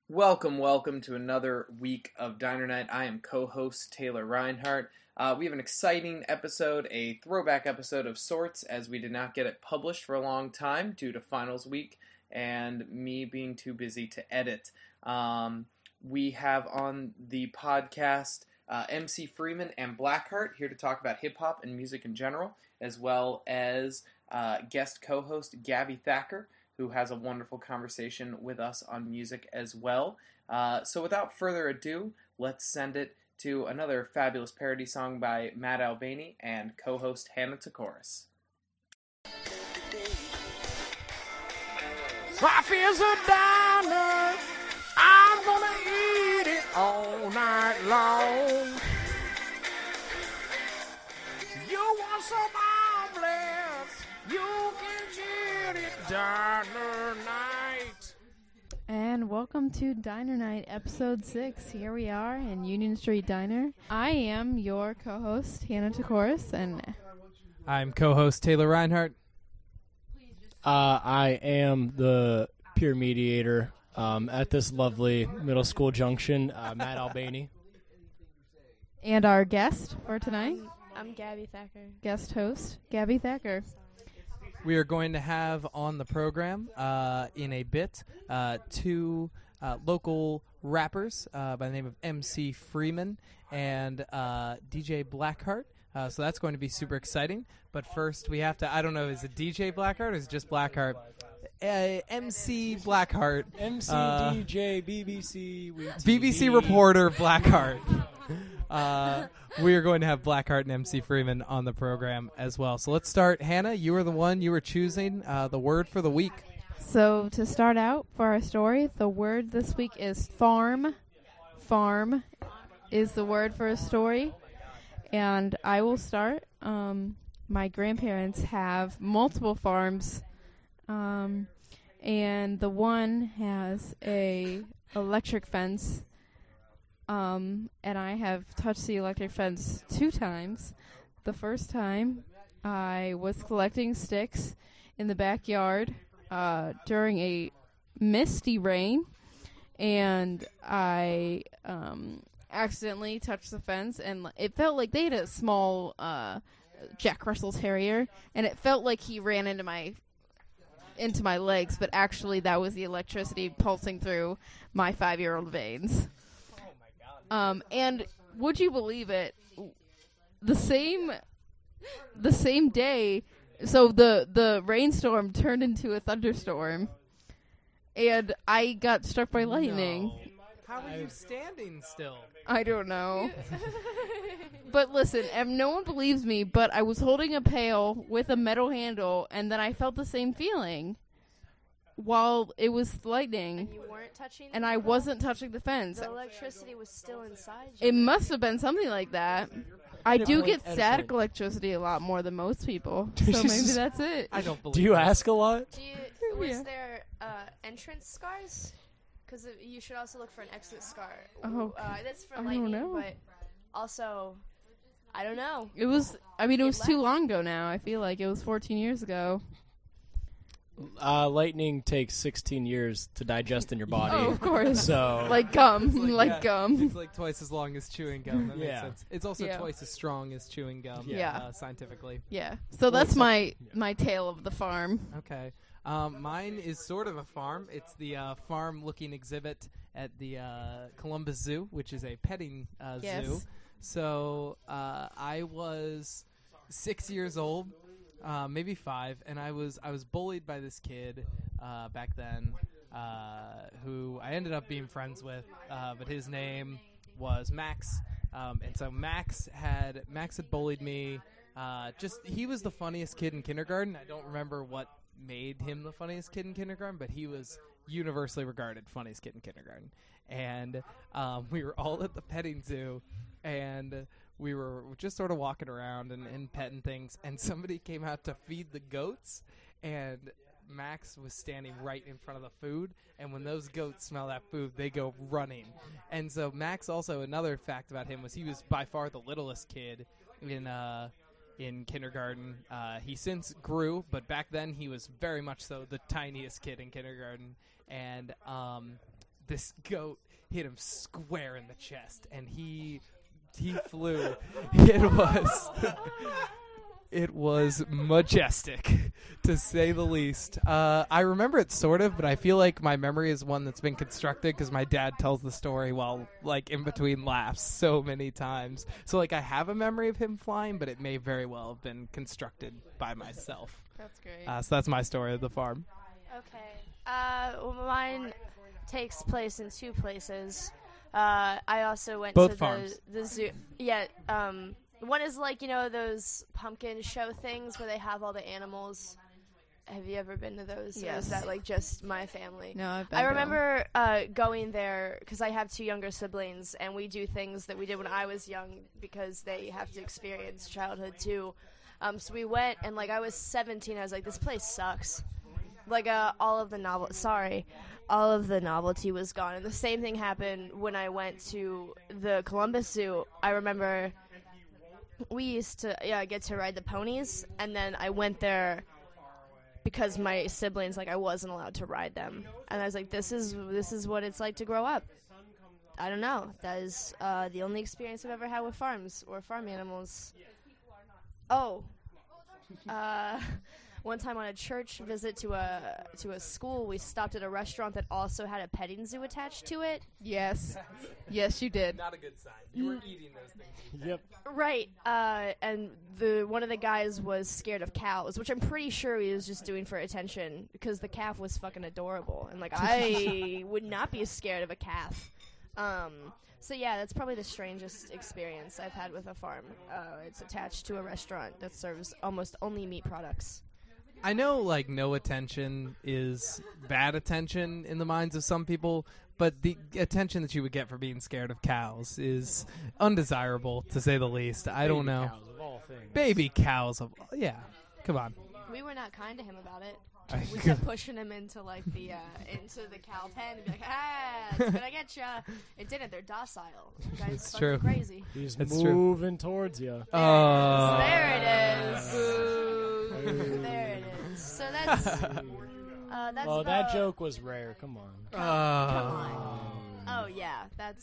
Welcome to another week of Diner Night. I am co-host Taylor Reinhardt. We have an exciting episode, a throwback episode of sorts, as we did not get it published for a long time due to finals week and me being too busy to edit. We have on the podcast MC Freeman and Blackheart here to talk about hip-hop and music in general, as well as guest co-host Gabby Thacker, who has a wonderful conversation with us on music as well. So without further ado, let's send it to another fabulous parody song by Matt Albani and co-host Hannah Takoris. Life is a diner. I'm gonna eat it all night long. You want some omelets? You can get it Diner Night. And welcome to Diner Night, Episode 6. Here we are in Union Street Diner. I am your co-host, Hannah Takoris, and I'm co-host Taylor Reinhardt. I am the peer mediator at this lovely middle school junction, Matt Albani. and our guest for tonight, I'm Gabby Thacker. guest host, Gabby Thacker. We are going to have on the program in a bit two local rappers by the name of MC Freeman and DJ Blackheart. So that's going to be super exciting. But first we have to, I don't know, is it DJ Blackheart or is it just Blackheart? MC Blackheart. MC, DJ, BBC, BBC reporter Blackheart. We are going to have Blackheart and MC Freeman on the program as well. So let's start. Hannah, you were the one. You were choosing the word for the week. So to start out for our story, the word this week is farm. Farm is the word for a story. And I will start. My grandparents have multiple farms. And the one has a electric fence. And I have touched the electric fence 2 times. The first time, I was collecting sticks in the backyard during a misty rain, and I accidentally touched the fence, and it felt like they had a small Jack Russell Terrier, and it felt like he ran into my legs, but actually that was the electricity pulsing through my 5-year-old veins. And would you believe it? The same day, so the rainstorm turned into a thunderstorm, and I got struck by lightning. No. How are you standing still? I don't know. But listen, and no one believes me, but I was holding a pail with a metal handle, and then I felt the same feeling while it was lightning. And you weren't touching And I wasn't touching the fence. The electricity was still inside you. It must have been something like that. I At a do point- get at a static point. electricity a lot more than most people, so maybe that's it. I don't believe Do you that. ask a lot? Was Yeah. there entrance scars? Because you should also look for an exit scar. Oh, That's for I don't lightning, know. but also, I don't know. It was It too left. long ago now. I feel like it was 14 years ago. Lightning takes 16 years to digest in your body. Oh, of course. So Like gum, It's like- yeah, gum. It's like twice as long as chewing gum. That makes Yeah. sense. It's also Yeah. twice as strong as chewing gum. Yeah. Scientifically. Yeah. So that's my tale of the farm. Okay. Mine is sort of a farm. It's the farm-looking exhibit at the Columbus Zoo, which is a petting Yes. zoo. So I was 6 years old, maybe 5, and I was bullied by this kid back then, who I ended up being friends with, but his name was Max, and so Max had bullied me. He was the funniest kid in kindergarten. I don't remember what made him the funniest kid in kindergarten, but he was universally regarded funniest kid in kindergarten. And we were all at the petting zoo, and we were just sort of walking around and petting things, and somebody came out to feed the goats, and Max was standing right in front of the food, and when those goats smell that food, they go running. And so Max, also another fact about him was he was by far the littlest kid in kindergarten. He since grew, but back then he was very much so the tiniest kid in kindergarten. And this goat hit him square in the chest, and he flew. It was majestic, to say the least. I remember it sort of, but I feel like my memory is one that's been constructed because my dad tells the story while, like, in between laughs so many times. So, like, I have a memory of him flying, but it may very well have been constructed by myself. That's great. So that's my story of the farm. Okay. Well, mine takes place in two places. I also went Both to farms. the zoo. Yeah. One is like, you know, those pumpkin show things where they have all the animals. Have you ever been to those? Or Yes. is that like just my family? No, I've been I to 'em. remember going there because I have two younger siblings, and we do things that we did when I was young because they have to experience childhood too. So we went, and like I was 17, I was like, this place sucks. Like all of the novelty was gone, and the same thing happened when I went to the Columbus Zoo. I remember we used to get to ride the ponies, and then I went there because my siblings, like, I wasn't allowed to ride them, and I was like, this is what it's like to grow up. I don't know. That is the only experience I've ever had with farms or farm animals. Oh, one time on a church visit to a school, we stopped at a restaurant that also had a petting zoo attached to it. Yes. Yes, you did. Not a good sign. You were eating those things. Yep. Right, and one of the guys was scared of cows, which I'm pretty sure he was just doing for attention because the calf was fucking adorable, and like I would not be scared of a calf. So yeah, that's probably the strangest experience I've had with a farm. It's attached to a restaurant that serves almost only meat products. I know, like, no attention is bad attention in the minds of some people, but the attention that you would get for being scared of cows is undesirable, to say the least. I don't know. Cows of all things. Baby cows. Yeah. Come on. We were not kind to him about it. I- We kept pushing him into like the into the cow pen and be like, it's gonna get ya. It didn't. They're docile. You guys It's fucking true. crazy. He's That's true. moving towards you. There it is. There it is. So that's that's Oh, about, that joke was rare. Come on. Come on. Oh yeah, that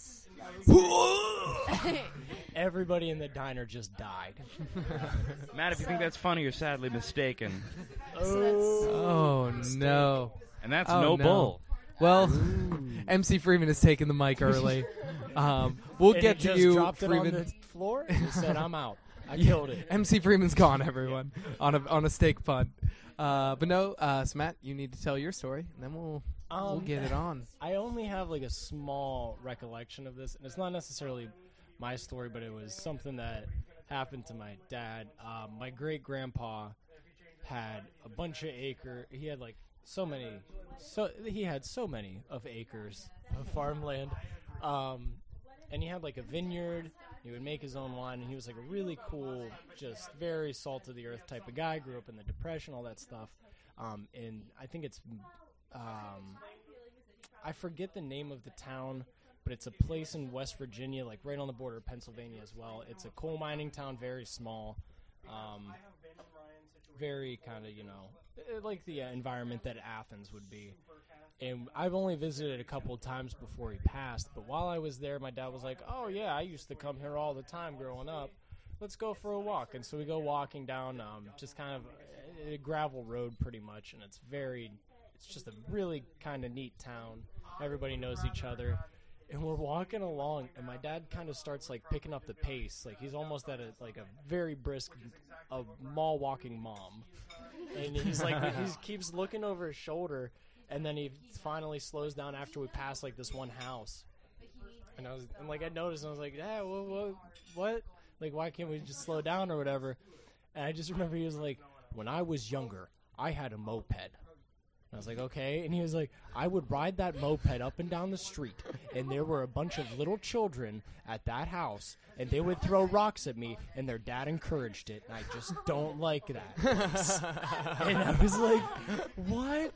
was Everybody in the diner just died. Matt, if you think that's funny, you're sadly mistaken. Oh, no. And that's Oh, no no. bull. Well, MC Freeman has taken the mic early. We'll And get he to just you, dropped Freeman. it on the floor and he said, "I'm out. I killed it." MC Freeman's gone, everyone, on a steak pun. But no, so Matt, you need to tell your story, and then we'll get it on. I only have like a small recollection of this, and it's not necessarily my story, but it was something that happened to my dad. My great grandpa had a bunch of he had like he had so many of acres of farmland, and he had like a vineyard. He would make his own wine, and he was like a really cool, just very salt of the earth type of guy. Grew up in the Depression, all that stuff. And I think it's I forget the name of the town, but it's a place in West Virginia, like right on the border of Pennsylvania as well. It's a coal mining town, very small, very kind of, like the environment that Athens would be. And I've only visited a couple of times before he passed, but while I was there, my dad was like, "Oh yeah, I used to come here all the time growing up. Let's go for a walk." And so we go walking down just kind of a gravel road pretty much, and it's just a really kind of neat town. Everybody knows each other. And we're walking along, and my dad kind of starts like picking up the pace. Like he's almost at a very brisk, mall walking mom. And he's like, he keeps looking over his shoulder, and then he finally slows down after we pass like this one house. And I noticed, and I was like, "Yeah, what? Like, why can't we just slow down or whatever?" And I just remember he was like, "When I was younger, I had a moped." And I was like, "Okay." And he was like, "I would ride that moped up and down the street, and there were a bunch of little children at that house, and they would throw rocks at me, and their dad encouraged it, and I just don't like that place." And I was like, "What?"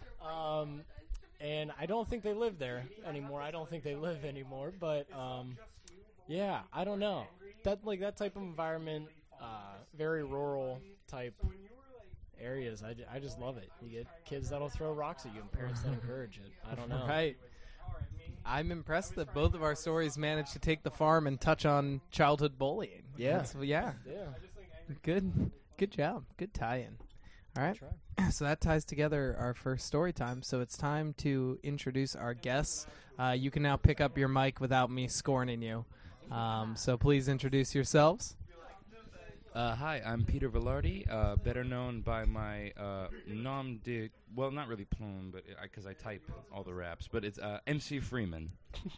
And I don't think they live there anymore. I don't think they live anymore, but yeah, I don't know. That type of environment, very rural type areas, I just love it. You get kids that'll throw rocks at you and parents that encourage it. I don't know. Right. I'm impressed that both of our stories managed to take the farm and touch on childhood bullying. Yeah. Yeah. Good job. Good tie-in. All right. So that ties together our first story time. So it's time to introduce our guests. You can now pick up your mic without me scorning you. So please introduce yourselves. Hi, I'm Peter Velarde, better known by my nom de, well, not really plume, but because I type all the raps, but it's MC Freeman.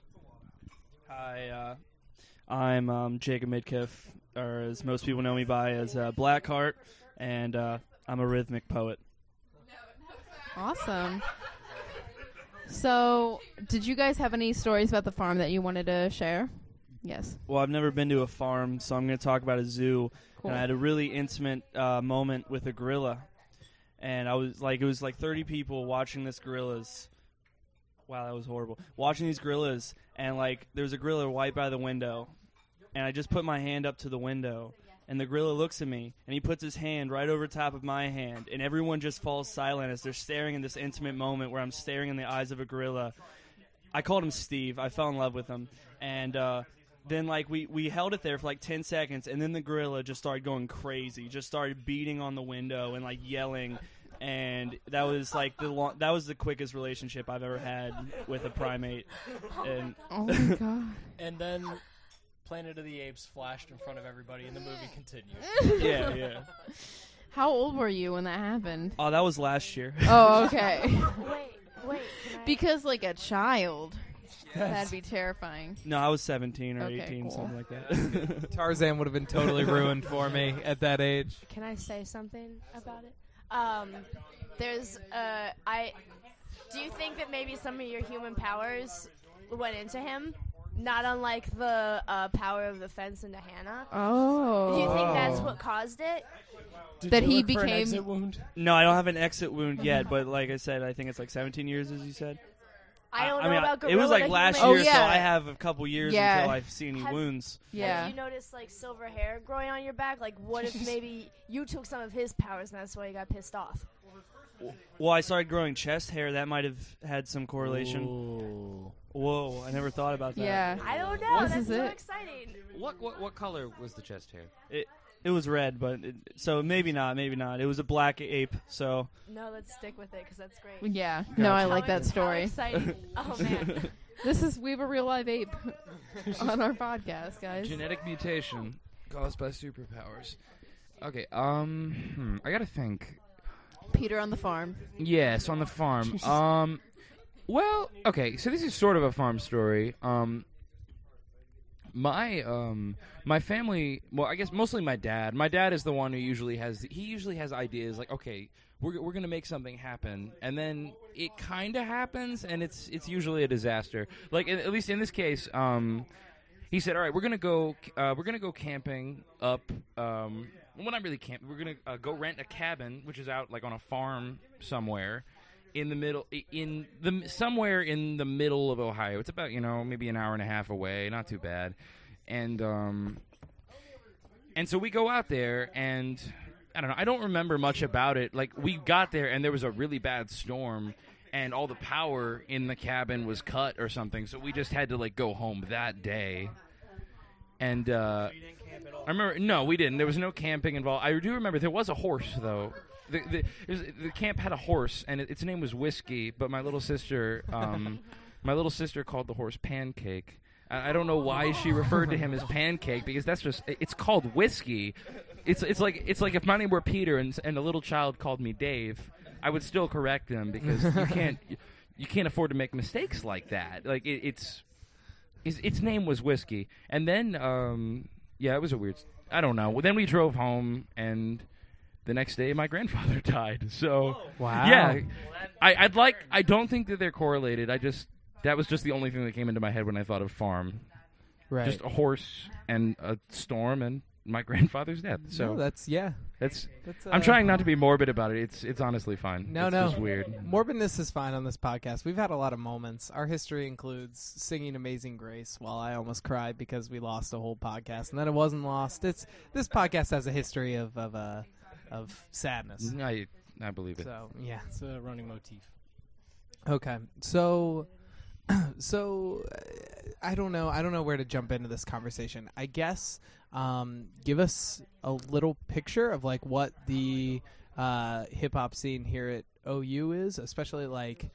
Hi, I'm Jacob Midkiff, or as most people know me by as Blackheart, and I'm a rhythmic poet. Awesome. So, did you guys have any stories about the farm that you wanted to share? Yes. Well, I've never been to a farm, so I'm going to talk about a zoo. Cool. And I had a really intimate moment with a gorilla. And it was like 30 people watching this gorillas. Wow, that was horrible. Watching these gorillas, and there was a gorilla right by the window. And I just put my hand up to the window. And the gorilla looks at me, and he puts his hand right over top of my hand. And everyone just falls silent as they're staring in this intimate moment where I'm staring in the eyes of a gorilla. I called him Steve. I fell in love with him. And then we held it there for 10 seconds, and then the gorilla just started going crazy, just started beating on the window and yelling, and that was that was the quickest relationship I've ever had with a primate. And Oh my god. And then Planet of the Apes flashed in front of everybody, and the movie continued. yeah. How old were you when that happened? Oh, that was last year. Oh, okay. Wait. Can I... Because a child, that'd be terrifying. No, I was 17 or Okay, 18, cool. something like that. Tarzan would have been totally ruined for me at that age. Can I say something about it? Do you think that maybe some of your human powers went into him? Not unlike the power of the fence into Hannah. Oh. Do you think that's what caused it? Did That you he look for an became- exit wound? No, I don't have an exit wound yet, but like I said, I think it's 17 years, as you said. I don't know mean, about gorilla. it was to last human. year, Oh, yeah. so I have a couple years Yeah. until I see any Have- wounds. Yeah. Have you noticed silver hair growing on your back? What if maybe you took some of his powers and that's why you got pissed off? Well, I started growing chest hair. That might have had some correlation. Ooh. Whoa, I never thought about that. Yeah. I don't know. This That's is so it. exciting. What color was the chest hair? It was red, but so maybe not. It was a black ape, so No, let's stick with it because that's great. Yeah. No, I like that How story. exciting. Oh, man. We have a real live ape on our podcast, guys. Genetic mutation caused by superpowers. Okay, I gotta think. Peter on the farm. Yes, on the farm. Well, okay, so this is sort of a farm story. My family, well, I guess mostly my dad. My dad is the one who usually has ideas like, okay, we're gonna make something happen, and then it kind of happens, and it's usually a disaster. Like at least in this case, he said, all right, we're gonna go camping up. Well, not really camping. We're gonna go rent a cabin, which is out on a farm somewhere. In the middle, somewhere in the middle of Ohio. It's about maybe an hour and a half away, not too bad, and so we go out there, and I don't know. I don't remember much about it. We got there, and there was a really bad storm, and all the power in the cabin was cut or something. So we just had to go home that day, and I remember no, we didn't. There was no camping involved. I do remember there was a horse though. The camp had a horse, and its name was Whiskey. But my little sister called the horse Pancake. I don't know why she referred to him as Pancake, because it's called Whiskey. It's like if my name were Peter and a little child called me Dave, I would still correct him, because you can't afford to make mistakes like that. Its name was Whiskey, and then it was a weird. I don't know. Then we drove home, and the next day, my grandfather died. So, Wow. Yeah, I don't think that they're correlated. That was just the only thing that came into my head when I thought of farm. Right. Just a horse and a storm and my grandfather's death. So No, that's I'm trying not to be morbid about it. It's honestly fine. No, it's no. just weird. Morbidness is fine on this podcast. We've had a lot of moments. Our history includes singing Amazing Grace while I almost cried because we lost a whole podcast, and then it wasn't lost. This podcast has a history of sadness. I believe it. So, yeah. It's a running motif. Okay. So, So, I don't know where to jump into this conversation. I guess give us a little picture of like what the hip hop scene here at OU is, especially like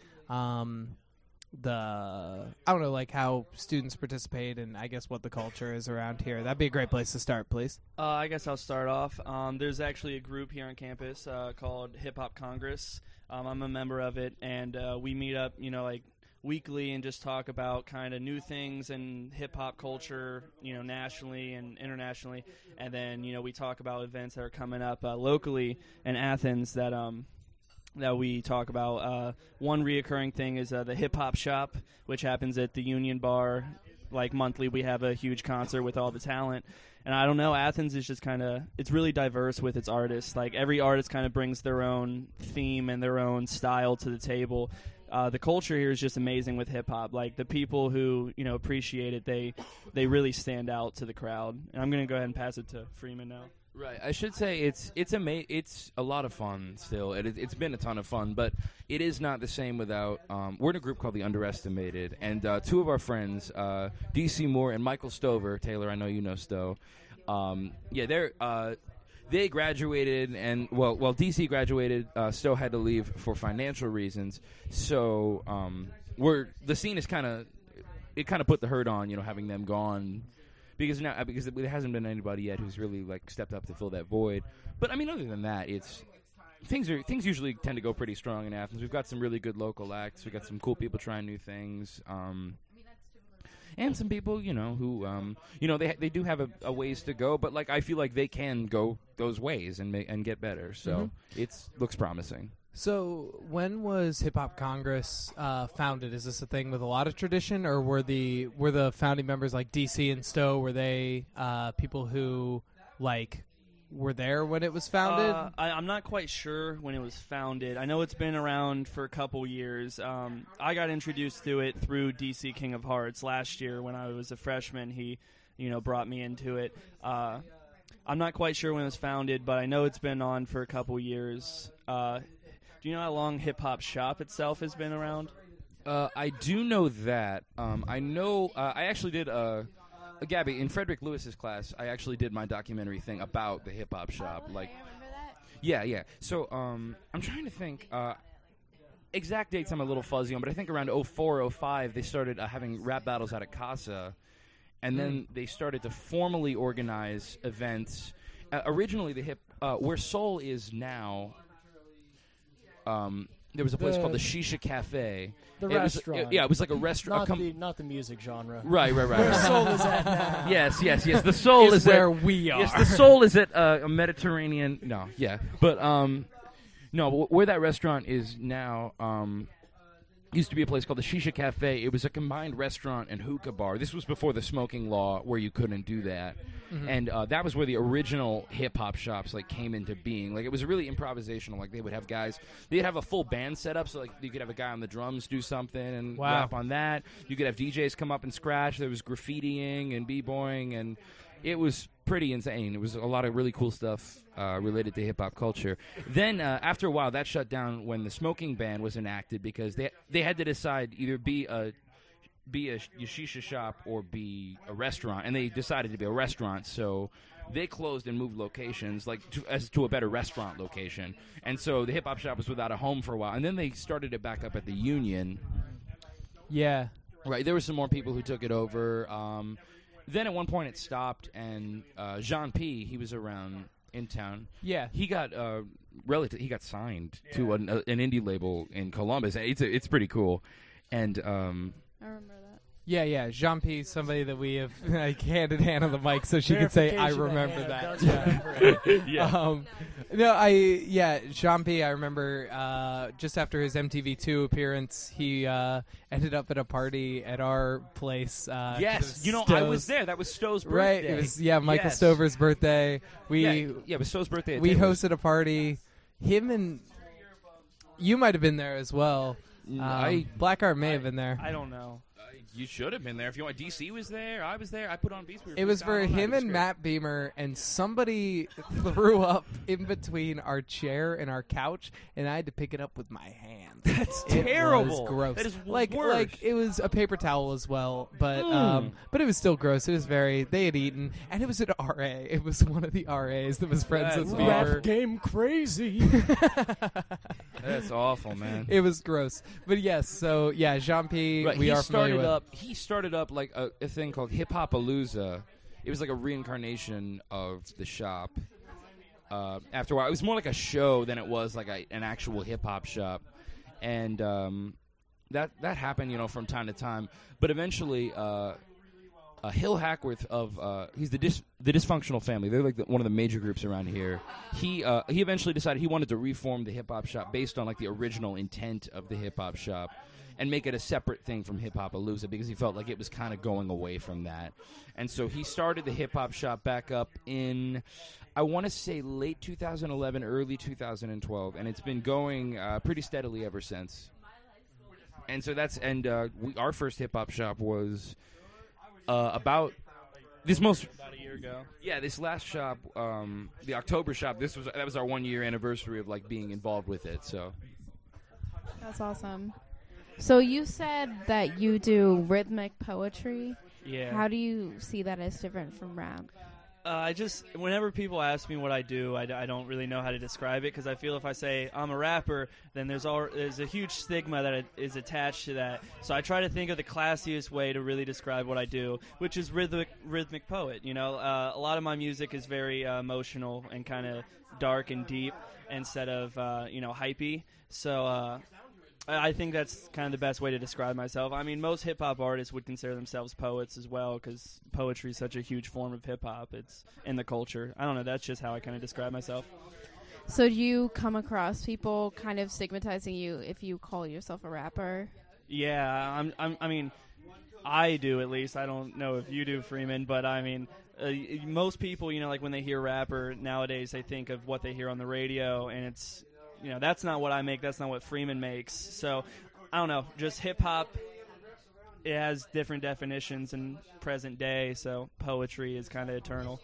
I don't know, like how students participate, and I guess what the culture is around here. That'd be a great place to start, please. I guess I'll start off. There's actually a group here on campus called Hip Hop Congress. I'm a member of it, and we meet up, like weekly and just talk about kind of new things and hip hop culture, nationally and internationally. And then, we talk about events that are coming up locally in Athens that we talk about. One reoccurring thing is the Hip Hop Shop, which happens at the Union Bar. Like monthly, we have a huge concert with all the talent. And I don't know, Athens is just kind of, it's really diverse with its artists. Like every artist kind of brings their own theme and their own style to the table. The culture here is just amazing with hip hop. Like the people who appreciate it, they really stand out to the crowd. And I'm going to go ahead and pass it to Freeman now. Right, I should say it's a lot of fun still. It's been a ton of fun, but it is not the same without. We're in a group called The Underestimated, and two of our friends, DC Moore and Michael Stover. Taylor, I know you know Stowe. They graduated, and well, DC graduated. Stowe had to leave for financial reasons, so the scene is kind of put the hurt on, having them gone. Because there hasn't been anybody yet who's really like stepped up to fill that void. But I mean, other than that, things usually tend to go pretty strong in Athens. We've got some really good local acts. We've got some cool people trying new things, and some people who they do have a ways to go. But like I feel like they can go those ways and get better. So it looks promising. So when was Hip Hop Congress founded? Is this a thing with a lot of tradition, or were the founding members like DC and Stowe, were they people who like were there when it was founded? I'm not quite sure when it was founded. I know it's been around for a couple years. I got introduced to it through DC King of Hearts last year when I was a freshman. He brought me into it. I'm not quite sure when it was founded, but I know it's been on for a couple years. Do you know how long Hip Hop Shop itself has been around? I do know that. I know. I actually did Gabby, in Frederick Lewis's class. I actually did my documentary thing about the Hip Hop Shop. I remember that. Yeah. So I'm trying to think. Exact dates I'm a little fuzzy on, but I think around 04, 05 they started having rap battles out at Casa, and then they started to formally organize events. Originally, where Soul is now. There was a place called the Shisha Cafe. The restaurant. It was like a restaurant. Not the music genre. Right. Where Soul is at now. Yes. The Soul is where at, we are. Yes, the Soul is at a Mediterranean. No, yeah, but no, where that restaurant is now. Used to be a place called the Shisha Cafe. It was a combined restaurant and hookah bar. This was before the smoking law, where you couldn't do that. Mm-hmm. And that was where the original hip-hop shops came into being. Like, it was really improvisational. Like, they would have guys, they'd have a full band set up, so like you could have a guy on the drums do something and rap on that. You could have DJs come up and scratch. There was graffitiing and b-boying, and it was pretty insane. It was a lot of really cool stuff related to hip-hop culture. Then, after a while, that shut down when the smoking ban was enacted, because they had to decide either be a shisha shop or be a restaurant, and they decided to be a restaurant, so they closed and moved locations to a better restaurant location. And so the hip-hop shop was without a home for a while, and then they started it back up at the Union. Yeah. Right, there were some more people who took it over. Then at one point it stopped, and Jean P., he was around in town. Yeah. He got he got signed to an indie label in Columbus. It's pretty cool. And I remember that. Yeah. Jean P, somebody that we have handed hand on the mic so she can say, I remember that. Yeah. Jean P, I remember just after his MTV2 appearance, he ended up at a party at our place. Yes, I was there. That was Stowe's birthday. Right, it was, Michael Stover's birthday. It was Stowe's birthday. We hosted a party. Him and you might have been there as well. Blackheart may have been there. I don't know. You should have been there if you want. DC was there. I was there. I put on Beast. It was for him and Matt Beamer, and somebody threw up in between our chair and our couch, and I had to pick it up with my hands. That's It terrible. was gross. That is like worse. it was a paper towel as well, but it was still gross. It was they had eaten, and it was an RA. It was one of the RAs that was friends That's with awful. Beamer. Game crazy. That's awful, man. It was gross, but yes. So yeah, Jean-P, Right, we are familiar with. He started up like a thing called Hip Hopalooza. It was like a reincarnation of the shop. After a while, it was more like a show than it was like an actual hip hop shop, and that happened, from time to time. But eventually, Hill Hackworth of he's the Dysfunctional Family. They're like one of the major groups around here. He eventually decided he wanted to reform the hip hop shop based on like the original intent of the hip hop shop, and make it a separate thing from Hip Hopalooza because he felt like it was kind of going away from that. And so he started the hip hop shop back up in, I want to say, late 2011, early 2012, and it's been going pretty steadily ever since. And so our first hip hop shop was about About a year ago. Yeah, this last shop, the October shop. That was our 1 year anniversary of like being involved with it. So That's awesome. So you said that you do rhythmic poetry. Yeah. How do you see that as different from rap? Whenever people ask me what I do, I don't really know how to describe it because I feel if I say I'm a rapper, then there's a huge stigma that is attached to that. So I try to think of the classiest way to really describe what I do, which is rhythmic poet. A lot of my music is very emotional and kind of dark and deep instead of hypey. So I think that's kind of the best way to describe myself. I mean, most hip-hop artists would consider themselves poets as well because poetry is such a huge form of hip-hop. It's in the culture. I don't know. That's just how I kind of describe myself. So do you come across people kind of stigmatizing you if you call yourself a rapper? Yeah, I mean, I do at least. I don't know if you do, Freeman, but I mean, most people, like when they hear rapper nowadays, they think of what they hear on the radio, and it's... that's not what I make. That's not what Freeman makes. So, I don't know. Just hip-hop, it has different definitions in present day, so poetry is kind of eternal.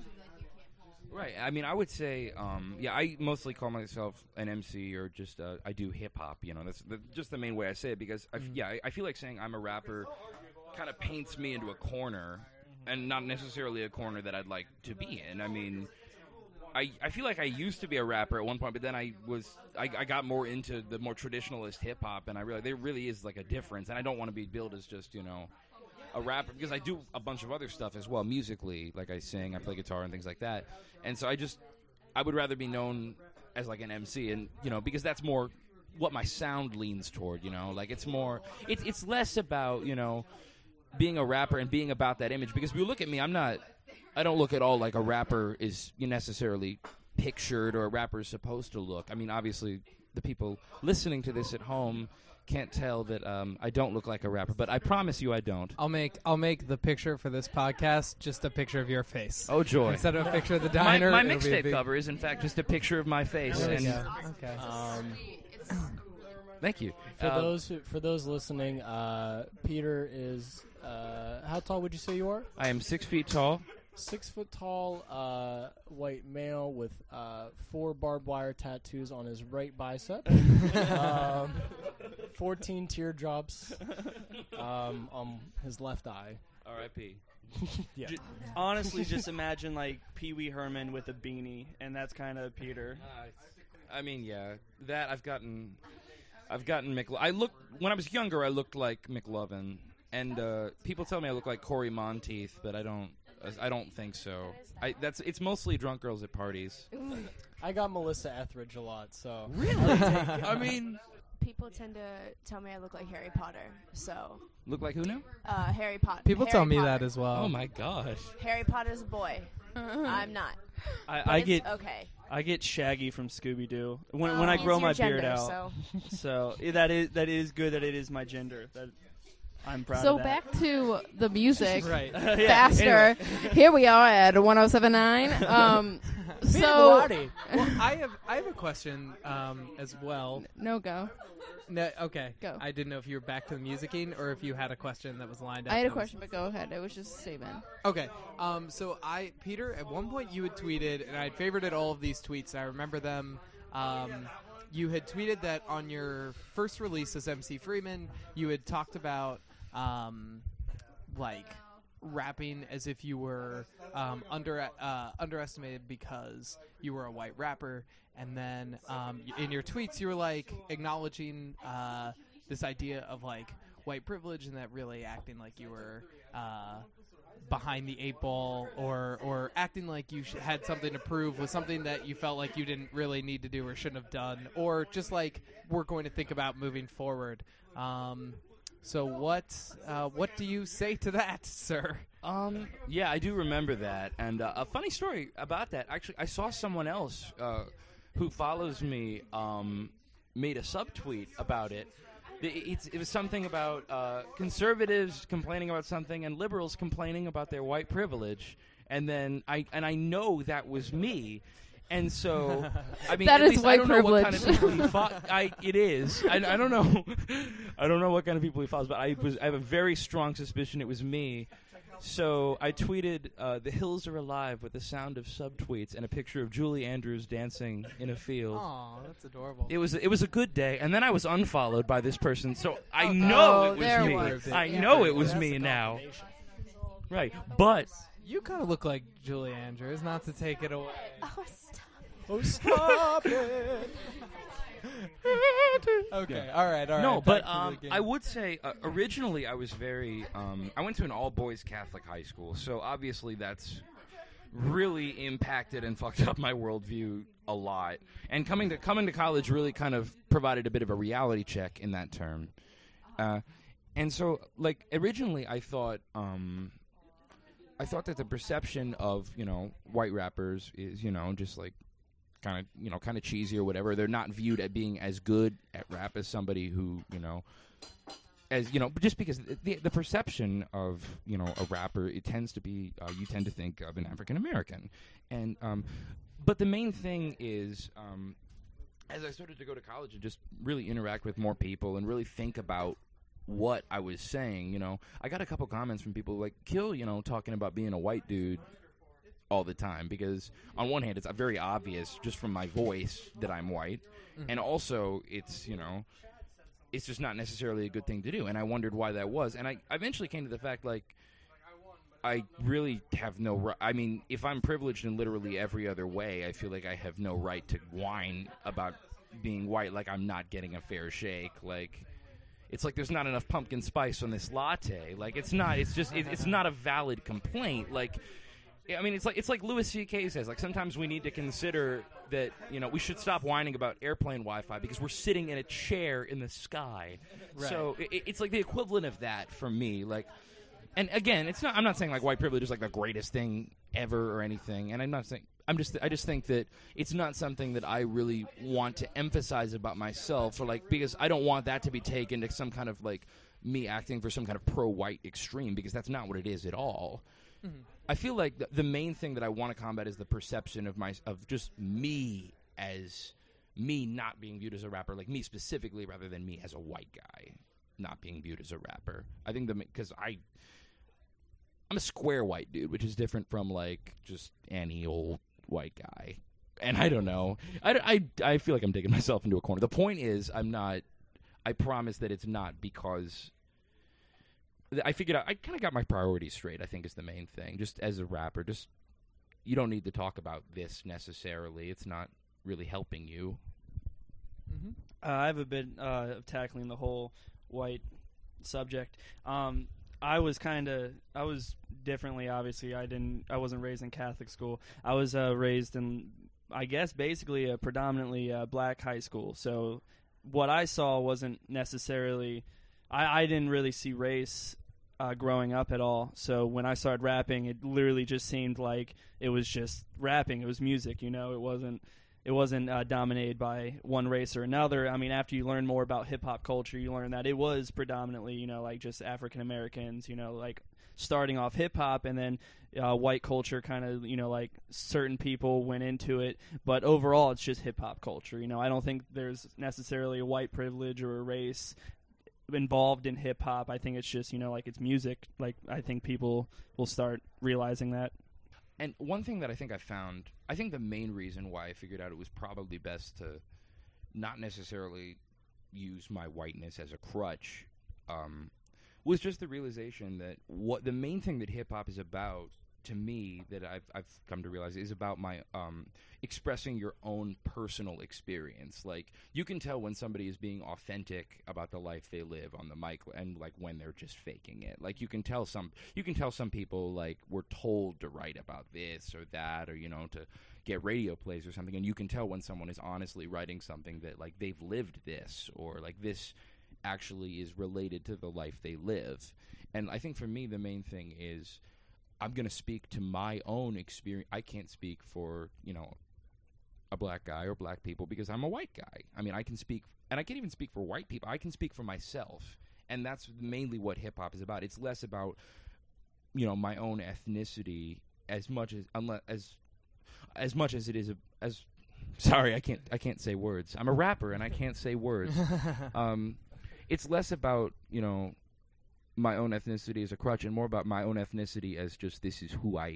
right. I mean, I would say, I mostly call myself an MC or just I do hip hop. That's just the main way I say it because I feel like saying I'm a rapper kind of paints me into a corner, and not necessarily a corner that I'd like to be in. I mean, I feel like I used to be a rapper at one point, but then I got more into the more traditionalist hip hop, and I realized there really is like a difference, and I don't want to be billed as just a rapper because I do a bunch of other stuff as well musically, like I sing, I play guitar and things like that, and so I would rather be known as like an MC, and because that's more what my sound leans toward, like it's less about being a rapper and being about that image because if you look at me, I don't look at all like a rapper is necessarily pictured or a rapper is supposed to look. I mean, obviously, the people listening to this at home can't tell that I don't look like a rapper, but I promise you I don't. I'll make the picture for this podcast just a picture of your face. Oh, joy. Instead of a picture of the diner. My it'll be a mixtape cover is, in fact, just a picture of my face. There And you go. Okay. thank you. For those listening, Peter is how tall would you say you are? I am 6 feet tall. 6 foot tall, white male with 4 barbed wire tattoos on his right bicep, 14 teardrops on his left eye. R.I.P. Yeah. Honestly, just imagine like Pee Wee Herman with a beanie, and that's kind of Peter. I mean, yeah, that I've gotten when I was younger, I looked like McLovin, and people tell me I look like Corey Monteith, but I don't think so. It's mostly drunk girls at parties. I got Melissa Etheridge a lot, so Really? I mean, People tend to tell me I look like Harry Potter, so look like who now? Harry Potter. People Harry tell me Potter. that as well. Oh my gosh. Harry Potter's a boy. I'm not. I It's get okay. I get Shaggy from Scooby Doo when Well, I it's grow your my gender, beard out. So. So that is good that it is my gender. That I'm proud So of that. back to the music. Right. Yeah, Faster. anyway. Here we are at 107.9. So Well, I have a question as well. No, go. No, okay. Go. I didn't know if you were back to the musicking or if you had a question that was lined up. I had a that was- question, but go ahead. It was just a statement. Okay. So Peter, at one point you had tweeted, and I had favorited all of these tweets. I remember them. You had tweeted that on your first release as MC Freeman, you had talked about like rapping as if you were underestimated because you were a white rapper, and then in your tweets you were like acknowledging this idea of like white privilege and that really acting like you were behind the eight ball or acting like you had something to prove was something that you felt like you didn't really need to do or shouldn't have done, or just like we're going to think about moving forward. So what do you say to that, sir? Yeah, I do remember that. And a funny story about that, actually, I saw someone else who follows me made a subtweet about it. It was something about conservatives complaining about something and liberals complaining about their white privilege. And then I know that was me. And so, I mean, That at is least white I don't know what kind of privilege. people he it is. I don't know. I don't know what kind of people he follows, but I have a very strong suspicion it was me. So I tweeted, "The hills are alive with the sound of subtweets," and a picture of Julie Andrews dancing in a field. Aw, that's adorable. It was a good day, and then I was unfollowed by this person, so I know it was there me. was. I Yeah. know it was That's me the now. combination. Right, but You kind of look like Julie Andrews, not to take it away. Oh, stop it! Okay, all right. no, back but to the game. I would say originally I was very. I went to an all-boys Catholic high school, so obviously that's really impacted and fucked up my worldview a lot. And coming to college really kind of provided a bit of a reality check in that term. And so, like, originally I thought that the perception of, white rappers is, just like kind of cheesy or whatever. They're not viewed at being as good at rap as somebody who, just because the perception of, a rapper, it tends to be, you tend to think of an African American. And, but the main thing is, as I started to go to college and just really interact with more people and really think about what I was saying, I got a couple comments from people like Kill, talking about being a white dude all the time, because on one hand it's very obvious just from my voice that I'm white, and also it's it's just not necessarily a good thing to do, and I wondered why that was, and I eventually came to the fact, like, I really have no right. I mean, if I'm privileged in literally every other way, I feel like I have no right to whine about being white, like I'm not getting a fair shake. Like, it's like there's not enough pumpkin spice on this latte. Like, it's not. It's just. It's not a valid complaint. Like, I mean, it's like Louis C.K. says. Like, sometimes we need to consider that we should stop whining about airplane Wi-Fi because we're sitting in a chair in the sky. Right. So it's like the equivalent of that for me. Like. And again, it's not. I'm not saying like white privilege is like the greatest thing ever or anything. And I'm not saying. I just think that it's not something that I really want to emphasize about myself, or like, because I don't want that to be taken to some kind of like me acting for some kind of pro-white extreme, because that's not what it is at all. Mm-hmm. I feel like the main thing that I want to combat is the perception of just me as me not being viewed as a rapper, like me specifically, rather than me as a white guy not being viewed as a rapper. I think because I'm a square white dude, which is different from like just any old white guy. And I don't know. I feel like I'm digging myself into a corner. The point is, I'm not. I promise that it's not because I figured out. I kind of got my priorities straight, I think, is the main thing. Just as a rapper, just you don't need to talk about this necessarily. It's not really helping you. Mm-hmm. I have a bit of tackling the whole white subject. I was differently, obviously. I wasn't raised in Catholic school. I was raised in, I guess, basically a predominantly black high school. So what I saw wasn't necessarily, I didn't really see race growing up at all. So when I started rapping, it literally just seemed like it was just rapping. It was music, it wasn't it wasn't dominated by one race or another. I mean, after you learn more about hip hop culture, you learn that it was predominantly, you know, like just African Americans, you know, like starting off hip hop, and then white culture kind of, you know, like certain people went into it, but overall it's just hip hop culture. You know, I don't think there's necessarily a white privilege or a race involved in hip hop. I think it's just, you know, like it's music. Like I think people will start realizing that. And one thing that I think I found, I think the main reason why I figured out it was probably best to not necessarily use my whiteness as a crutch, was just the realization that what the main thing that hip hop is about, to me, that I've come to realize is about my expressing your own personal experience. Like, you can tell when somebody is being authentic about the life they live on the mic, and like when they're just faking it. Like, you can tell some people, like, were told to write about this or that, or, you know, to get radio plays or something, and you can tell when someone is honestly writing something that, like, they've lived this, or like this actually is related to the life they live. And I think for me the main thing is I'm going to speak to my own experience. I can't speak for, you know, a black guy or black people because I'm a white guy. I mean, I can speak, and I can't even speak for white people. I can speak for myself, and that's mainly what hip hop is about. It's less about, you know, my own ethnicity as much as it is as. Sorry, I can't say words. I'm a rapper and I can't say words. It's less about, you know, my own ethnicity as a crutch, and more about my own ethnicity as just this is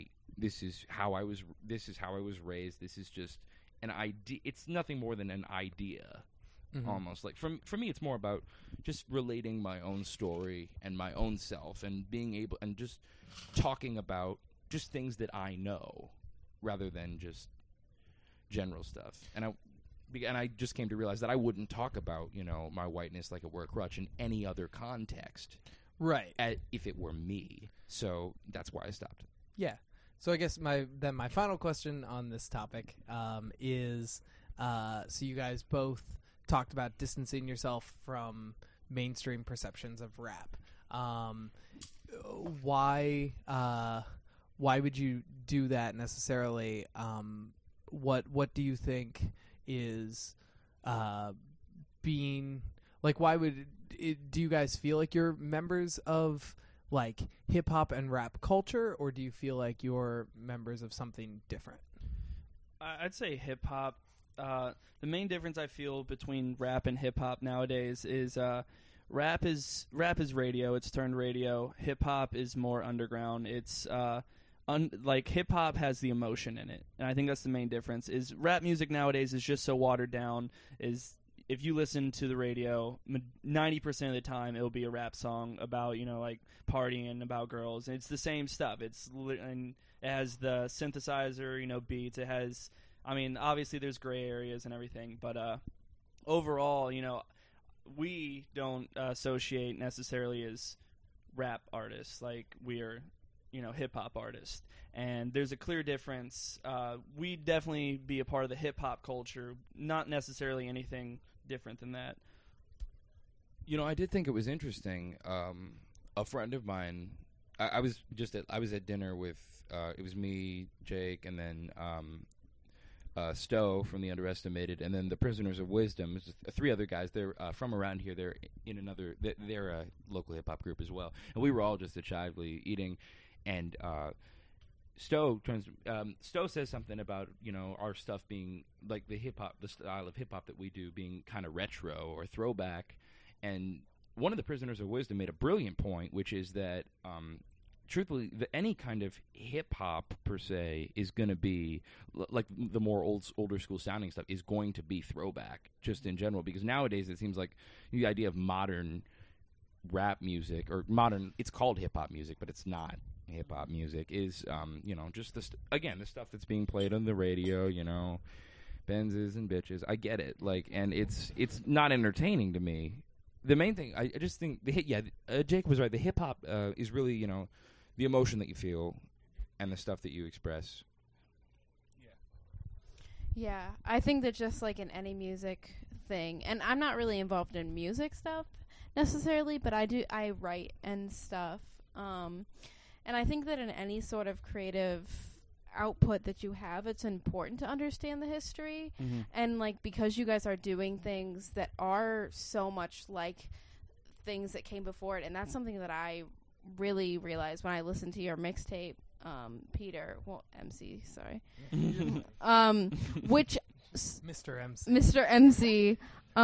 how I was raised. This is just an idea. It's nothing more than an idea, almost. Like for me, it's more about just relating my own story and my own self, and being able and just talking about just things that I know, rather than just general stuff. And I just came to realize that I wouldn't talk about, you know, my whiteness like it were a crutch in any other context. Right. If it were me. So that's why I stopped. Yeah. So I guess my final question on this topic is, so you guys both talked about distancing yourself from mainstream perceptions of rap. Why would you do that necessarily? What do you think is being like? Why would do you guys feel like you're members of like hip hop and rap culture, or do you feel like you're members of something different? I'd say hip hop. The main difference I feel between rap and hip hop nowadays is rap is radio. It's turned radio. Hip hop is more underground. It's like hip hop has the emotion in it, and I think that's the main difference. Is rap music nowadays is just so watered down. Is if you listen to the radio, 90% of the time it'll be a rap song about, you know, like partying, about girls. And it's the same stuff. And it has the synthesizer, you know, beats. It has, I mean, obviously there's gray areas and everything, but overall, you know, we don't associate necessarily as rap artists like we are, you know, hip-hop artists. And there's a clear difference. We'd definitely be a part of the hip-hop culture, not necessarily anything different than that. You know, I did think it was interesting. A friend of mine, I was at dinner with, it was me, Jake, and then Stowe from The Underestimated, and then the Prisoners of Wisdom. Three other guys. They're from around here. They're in another. They're a local hip hop group as well. And we were all just at Chively eating, and Stowe says something about, you know, our stuff being like the style of hip hop that we do being kind of retro or throwback, and one of the Prisoners of Wisdom made a brilliant point, which is that truthfully, any kind of hip hop per se is going to be like the more older school sounding stuff is going to be throwback just in general, because nowadays it seems like the idea of modern rap music or modern, it's called hip hop music, but it's not hip hop music, is you know, just the stuff that's being played on the radio, you know, Benzes and bitches. I get it, like, and it's not entertaining to me. The main thing, I just think Jake was right. The hip hop is really, you know, the emotion that you feel and the stuff that you express. Yeah, I think that just like in any music thing, and I'm not really involved in music stuff necessarily, but I write and stuff. And I think that in any sort of creative output that you have, it's important to understand the history. Mm-hmm. And, like, because you guys are doing things that are so much like things that came before it, and that's something that I really realized when I listened to your mixtape, Peter, well, MC, sorry. Which... Mr. MC. Mr. MC,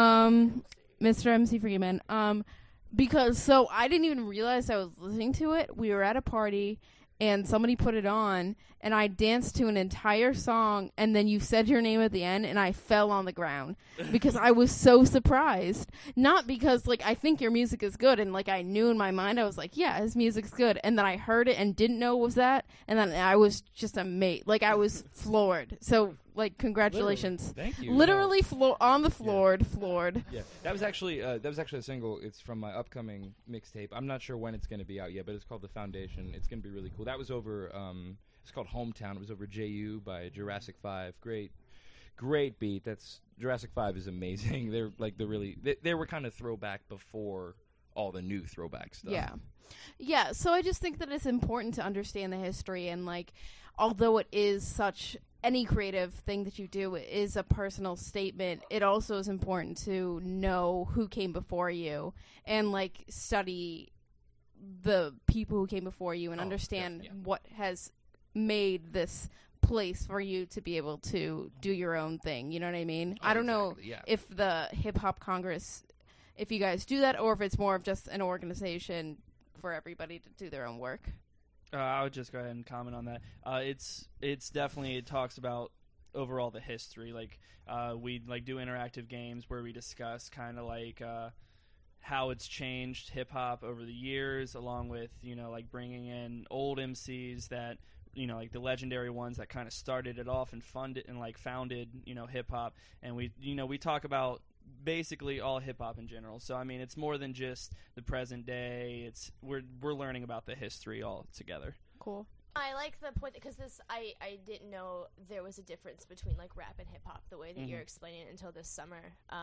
Mr. MC Freeman, because so I didn't even realize I was listening to it. We were at a party and somebody put it on and I danced to an entire song and then you said your name at the end and I fell on the ground because I was so surprised. Not because, like, I think your music is good and, like, I knew in my mind, I was like, yeah, his music's good. And then I heard it and didn't know it was that. And then I was just amazed. Like, I was floored. So, like, congratulations. Thank you. Literally on the floor, floored. Yeah, that was actually a single. It's from my upcoming mixtape. I'm not sure when it's going to be out yet, but it's called The Foundation. It's going to be really cool. That was over. It's called Hometown. It was over JU by Jurassic 5. Great beat. That's Jurassic 5 is amazing. They're like they were kind of throwback before all the new throwback stuff. Yeah. So I just think that it's important to understand the history, and, like, although it is such any creative thing that you do is a personal statement, it also is important to know who came before you and, like, study the people who came before you and understand what has made this place for you to be able to do your own thing. You know what I mean? I don't know if the Hip Hop Congress, if you guys do that, or if it's more of just an organization for everybody to do their own work. I would just go ahead and comment on that. It's definitely, it talks about overall the history. Like, we like do interactive games where we discuss kind of like how it's changed hip hop over the years, along with, you know, like bringing in old MCs that, you know, like the legendary ones that kind of started it off and funded and like founded, you know, hip hop. And we talk about basically all hip hop in general. So I mean, it's more than just the present day. It's we're learning about the history all together. Cool. I like the point because I didn't know there was a difference between, like, rap and hip hop the way that you're explaining it until this summer.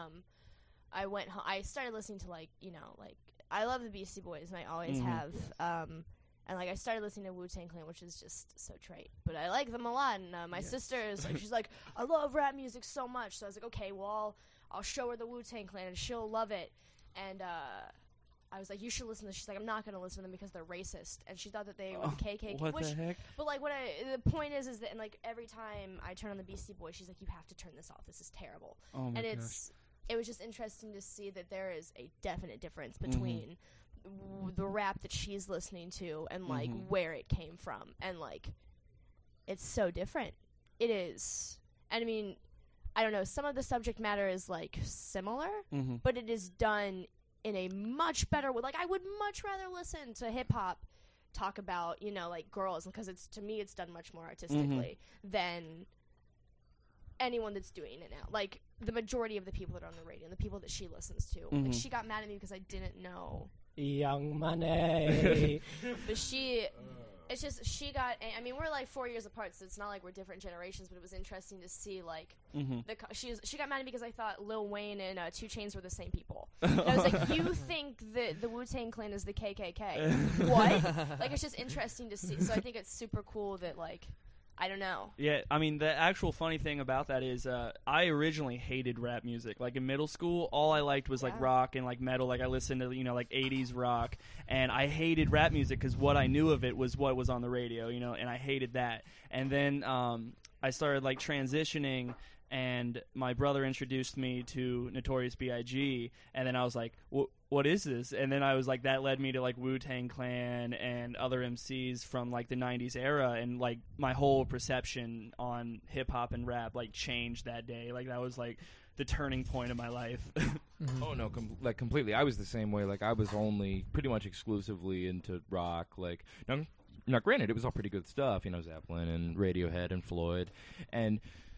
I started listening to, like, you know, like, I love the Beastie Boys and I always have. And, like, I started listening to Wu-Tang Clan, which is just so trite. But I like them a lot. And my sister is like, she's like, I love rap music so much. So I was like, okay, well, I'll show her the Wu-Tang Clan and she'll love it. And I was like, you should listen to this. She's like, I'm not going to listen to them because they're racist. And she thought that they were KKK. What the heck? But, like, the point is that, and, like, every time I turn on the Beastie Boys, she's like, you have to turn this off. This is terrible. Oh my and gosh. It was just interesting to see that there is a definite difference between the rap that she's listening to and, like, where it came from. And, like, it's so different. It is. And I mean, I don't know, some of the subject matter is, like, similar, but it is done in a much better way. Like, I would much rather listen to hip-hop talk about, you know, like, girls, because to me it's done much more artistically than anyone that's doing it now. Like, the majority of the people that are on the radio and the people that she listens to. Like, she got mad at me because I didn't know Young Money. But she got, I mean, we're like 4 years apart, so it's not like we're different generations, but it was interesting to see, like, she got mad at me because I thought Lil Wayne and 2 Chainz were the same people. And I was like, you think that the Wu-Tang Clan is the KKK. What? Like, it's just interesting to see. So I think it's super cool that, like, I don't know. Yeah, I mean, the actual funny thing about that is I originally hated rap music. Like, in middle school, all I liked was, like, rock and, like, metal. Like, I listened to, you know, like, 80s rock. And I hated rap music because what I knew of it was what was on the radio, you know, and I hated that. And then I started, like, transitioning, and my brother introduced me to Notorious B.I.G., and then I was like, what is this? And then I was like, that led me to, like, Wu-Tang Clan and other MCs from, like, the 90s era, and, like, my whole perception on hip-hop and rap, like, changed that day. Like, that was, like, the turning point of my life. Oh, no, completely. I was the same way. Like, I was only pretty much exclusively into rock. Like, now granted, it was all pretty good stuff, you know, Zeppelin and Radiohead and Floyd, and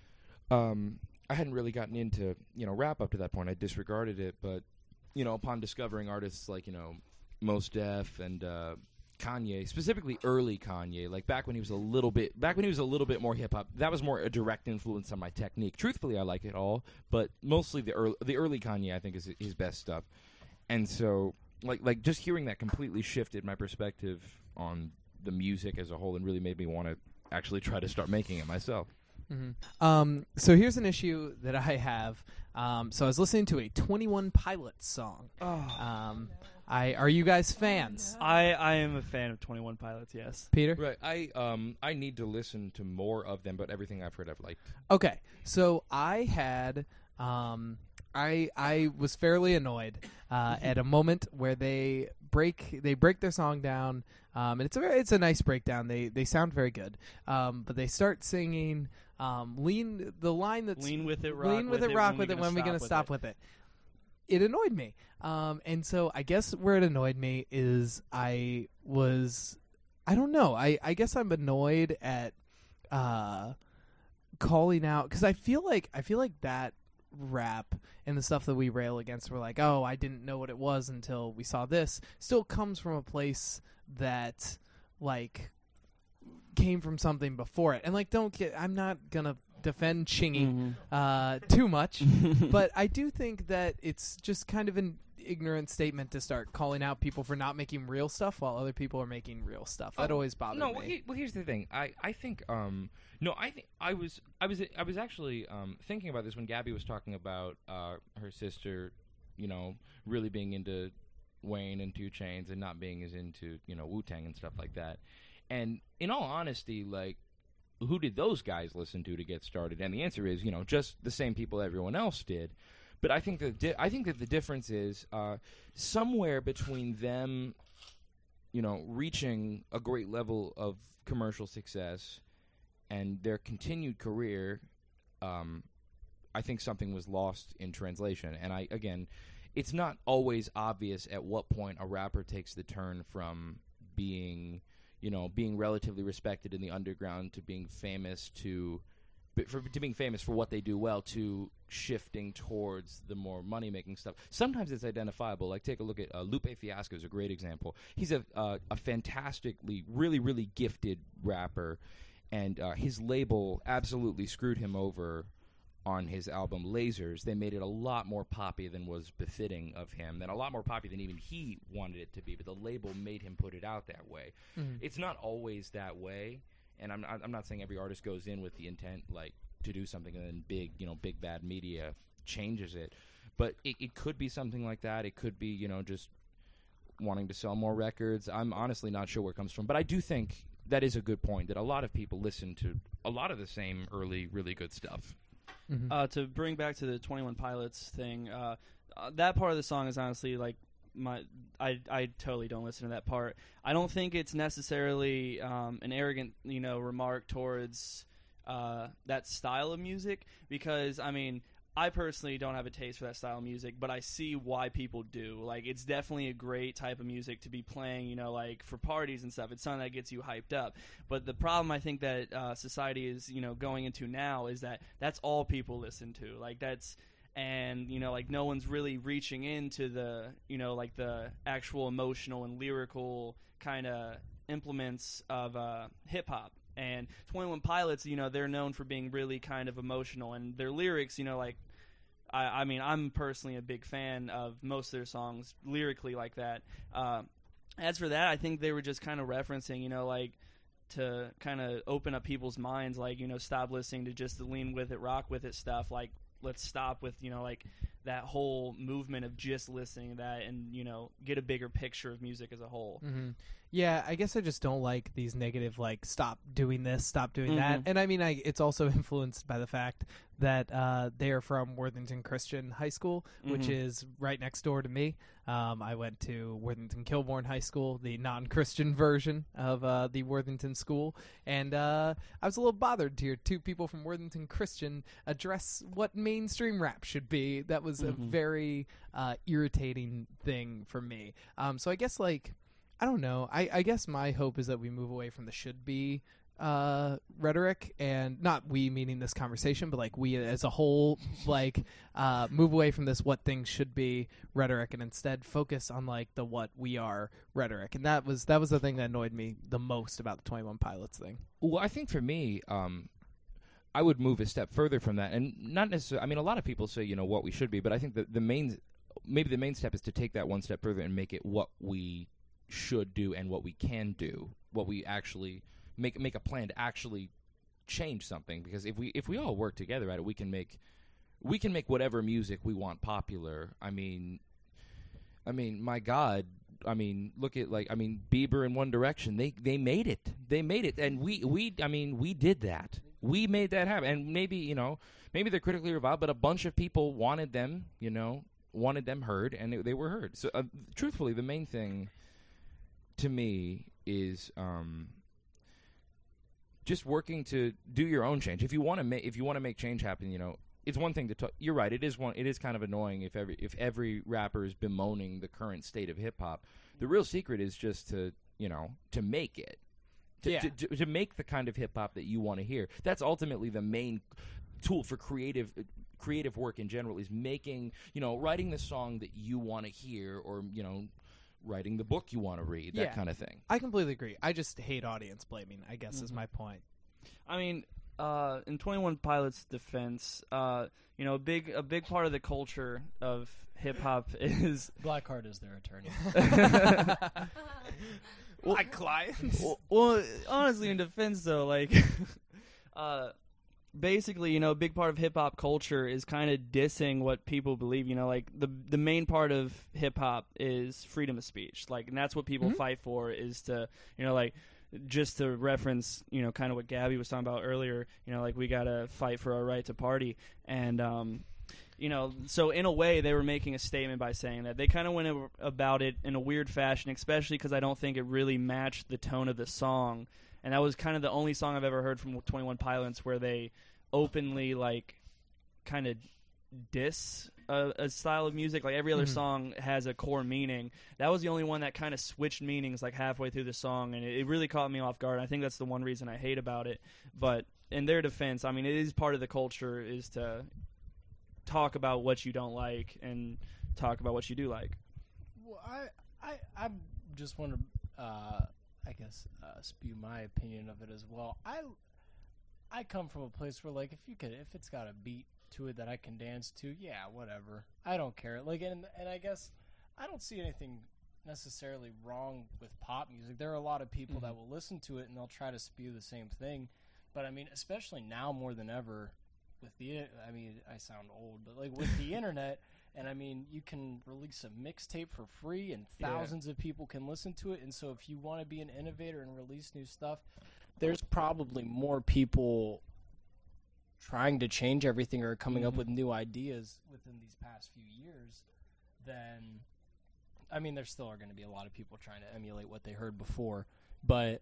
I hadn't really gotten into, you know, rap up to that point. I disregarded it, but, you know, upon discovering artists like, you know, Mos Def and Kanye, specifically early Kanye, like back when he was a little bit more hip hop, that was more a direct influence on my technique. Truthfully, I like it all, but mostly the early Kanye I think is his best stuff. And so, like just hearing that completely shifted my perspective on the music as a whole, and really made me want to actually try to start making it myself. So here's an issue that I have. So I was listening to a 21 Pilots song. Are you guys fans? I am a fan of 21 Pilots. Yes, Peter? Right. I need to listen to more of them, but everything I've heard I've liked. Okay, so I had I was fairly annoyed at a moment where they break their song down, and it's a nice breakdown. They sound very good, but they start singing lean with it, rock with it. When we gonna stop with it? It annoyed me, and so I guess where it annoyed me is I don't know. I guess I'm annoyed at calling out because I feel like that rap and the stuff that we rail against, we're like, oh, I didn't know what it was until we saw this, still comes from a place that like came from something before it. And like, I'm not gonna defend Chingy too much, but I do think that it's just kind of an ignorant statement to start calling out people for not making real stuff while other people are making real stuff. That always bothered me. Well, here's the thing. I think I was actually thinking about this when Gabby was talking about her sister, really being into Wayne and 2 Chainz and not being as into Wu-Tang and stuff like that. And in all honesty, like, who did those guys listen to get started? And the answer is, just the same people everyone else did. But I think that the difference is somewhere between them, reaching a great level of commercial success and their continued career. I think something was lost in translation. And it's not always obvious at what point a rapper takes the turn from being relatively respected in the underground to being famous to being famous for what they do well to shifting towards the more money-making stuff. Sometimes it's identifiable. Like, take a look at Lupe Fiasco is a great example. He's a fantastically, really, really gifted rapper, and his label absolutely screwed him over on his album Lasers. They made it a lot more poppy than was befitting of him, and a lot more poppy than even he wanted it to be, but the label made him put it out that way. Mm-hmm. It's not always that way. And I'm not saying every artist goes in with the intent like to do something and then big bad media changes it, but it could be something like that. It could be just wanting to sell more records. I'm honestly not sure where it comes from, but I do think that is a good point that a lot of people listen to a lot of the same early really good stuff. Mm-hmm. To bring back to the 21 Pilots thing, that part of the song is honestly like. I totally don't listen to that part. I don't think it's necessarily an arrogant, remark towards that style of music, because I personally don't have a taste for that style of music, but I see why people do. Like, it's definitely a great type of music to be playing, like for parties and stuff. It's something that gets you hyped up. But the problem I think that society is, going into now is that that's all people listen to. Like, that's. And, like, no one's really reaching into the, like, the actual emotional and lyrical kind of implements of hip-hop. And 21 Pilots, they're known for being really kind of emotional. And their lyrics, like, I'm personally a big fan of most of their songs lyrically like that. As for that, I think they were just kind of referencing, like, to kind of open up people's minds, like, stop listening to just the lean with it, rock with it stuff, like, let's stop with, like, that whole movement of just listening to that and, get a bigger picture of music as a whole. Mm-hmm. Yeah, I guess I just don't like these negative, like, stop doing this, stop doing that. And, it's also influenced by the fact that they are from Worthington Christian High School, which is right next door to me. I went to Worthington Kilbourne High School, the non-Christian version of the Worthington school, and I was a little bothered to hear 2 people from Worthington Christian address what mainstream rap should be. That was a very irritating thing for me. So I guess, like, I don't know. I guess my hope is that we move away from the should be rhetoric, and not we meaning this conversation, but like we as a whole, like move away from this what things should be rhetoric and instead focus on like the what we are rhetoric. And that was the thing that annoyed me the most about the 21 Pilots thing. Well, I think for me, I would move a step further from that, and not necessarily. A lot of people say what we should be, but I think that the main step is to take that one step further and make it what we should do and what we can do, what we actually make a plan to actually change something. Because if we all work together at it, we can make whatever music we want popular. I mean, my God. I mean, look at Bieber and One Direction. They made it, and we did that. We made that happen, and maybe they're critically reviled, but a bunch of people wanted them heard, and they were heard. So, truthfully, the main thing to me is just working to do your own change. If you want to make change happen, it's one thing to talk. You're right. It is kind of annoying if every rapper is bemoaning the current state of hip hop. The real secret is just to make it, to make the kind of hip hop that you want to hear. That's ultimately the main tool for creative work in general. Is making writing the song that you want to hear, or writing the book you want to read. That kind of thing. I completely agree. I just hate audience blaming, I guess, is my point. I mean, in 21 Pilots' defense, a big part of the culture of hip hop is Blackheart is their attorney. My clients. Well, honestly, in defense though, basically, a big part of hip hop culture is kind of dissing what people believe. The main part of hip hop is freedom of speech. And that's what people fight for, is to, just to reference, kind of what Gabby was talking about earlier, we got to fight for our right to party. And, so in a way they were making a statement by saying that. They kind of went about it in a weird fashion, especially because I don't think it really matched the tone of the song. And that was kind of the only song I've ever heard from 21 Pilots where they openly, kind of diss a style of music. Every other song has a core meaning. That was the only one that kind of switched meanings halfway through the song, and it really caught me off guard. I think that's the one reason I hate about it. But in their defense, it is part of the culture is to talk about what you don't like and talk about what you do like. Well, I just want to spew my opinion of it as well. I come from a place where if it's got a beat to it that I can dance to, yeah, whatever. I don't care. And I guess I don't see anything necessarily wrong with pop music. There are a lot of people that will listen to it and they'll try to spew the same thing. But especially now more than ever with I sound old, but with the internet, and you can release a mixtape for free and thousands of people can listen to it. And so if you want to be an innovator and release new stuff, there's probably more people trying to change everything or coming up with new ideas within these past few years than there still are going to be a lot of people trying to emulate what they heard before. But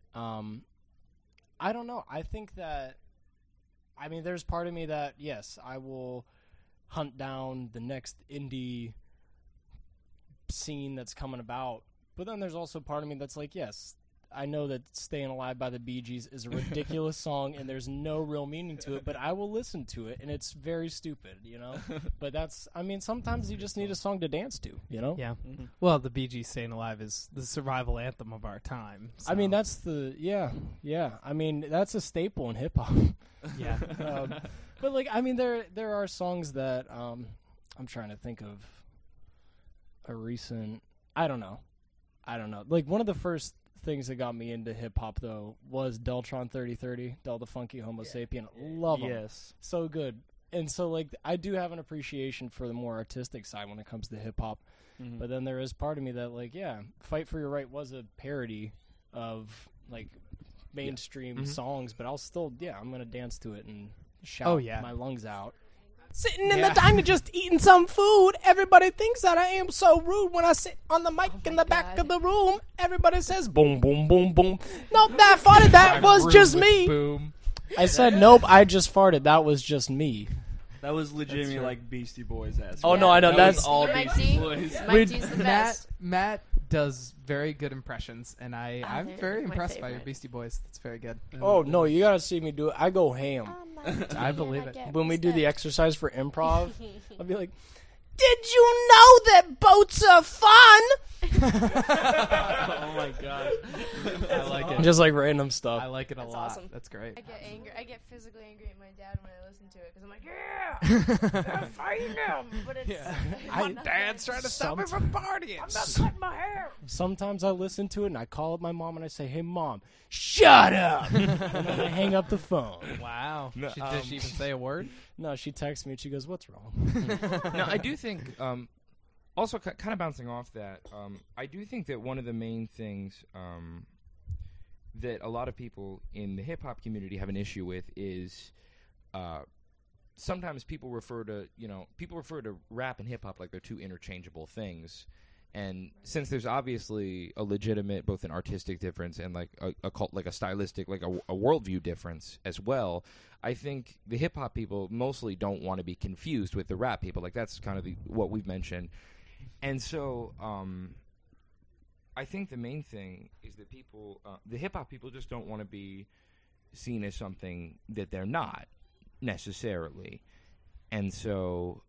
I don't know. I think that there's part of me that, yes, I will hunt down the next indie scene that's coming about. But then there's also part of me that's yes, I know that Staying Alive by the Bee Gees is a ridiculous song and there's no real meaning to it, but I will listen to it, and it's very stupid, But that's, sometimes you just need a song to dance to, Yeah. Mm-hmm. Well, the Bee Gees Staying Alive is the survival anthem of our time. So. That's yeah. That's a staple in hip-hop. Yeah. But, there are songs that, I'm trying to think of a recent, I don't know. One of the first things that got me into hip-hop, though, was Deltron 3030, Del the Funky Homo Sapien. Love him. Yes. So good. And so, I do have an appreciation for the more artistic side when it comes to hip-hop. Mm-hmm. But then there is part of me that, Fight for Your Right was a parody of, mainstream songs, but I'll still, I'm going to dance to it and shout my lungs out. Sitting in the diner just eating some food. Everybody thinks that I am so rude. When I sit on the mic in the back of the room, everybody says boom, boom, boom, boom. Nope, that farted. That was just me. Boom. I said, nope, I just farted. That was just me. That was legitimately Beastie Boys ass. Oh, no, I know. That's all Beastie Boys. Mike D's the best. Matt does very good impressions, and I'm very impressed by your Beastie Boys. That's very good. Oh, no, you got to see me do it. I go ham. I believe it. When we do the exercise for improv, I'll be like, Did you know that boats are fun? Oh my god, I like it. Just like random stuff. I like it a That's lot. awesome. That's great. I get angry. I get physically angry at my dad when I listen to it because I'm like, yeah, I'm fighting him. But it's My dad's trying to stop me from partying. I'm not cutting my hair. Sometimes I listen to it and I call up my mom and I say, "Hey, Mom, shut up!" And then I hang up the phone. Wow. No, Did she even say a word? No, she texts me and she goes, "What's wrong?" No, I do think. Also, kind of bouncing off that, I do think that one of the main things that a lot of people in the hip hop community have an issue with is sometimes people refer to rap and hip hop like they're two interchangeable things. And since there's obviously a legitimate, both an artistic difference and like a stylistic, like a worldview difference as well, I think the hip hop people mostly don't want to be confused with the rap people. Like that's kind of what we've mentioned. And so, I think the main thing is that people, the hip hop people, just don't want to be seen as something that they're not necessarily, and so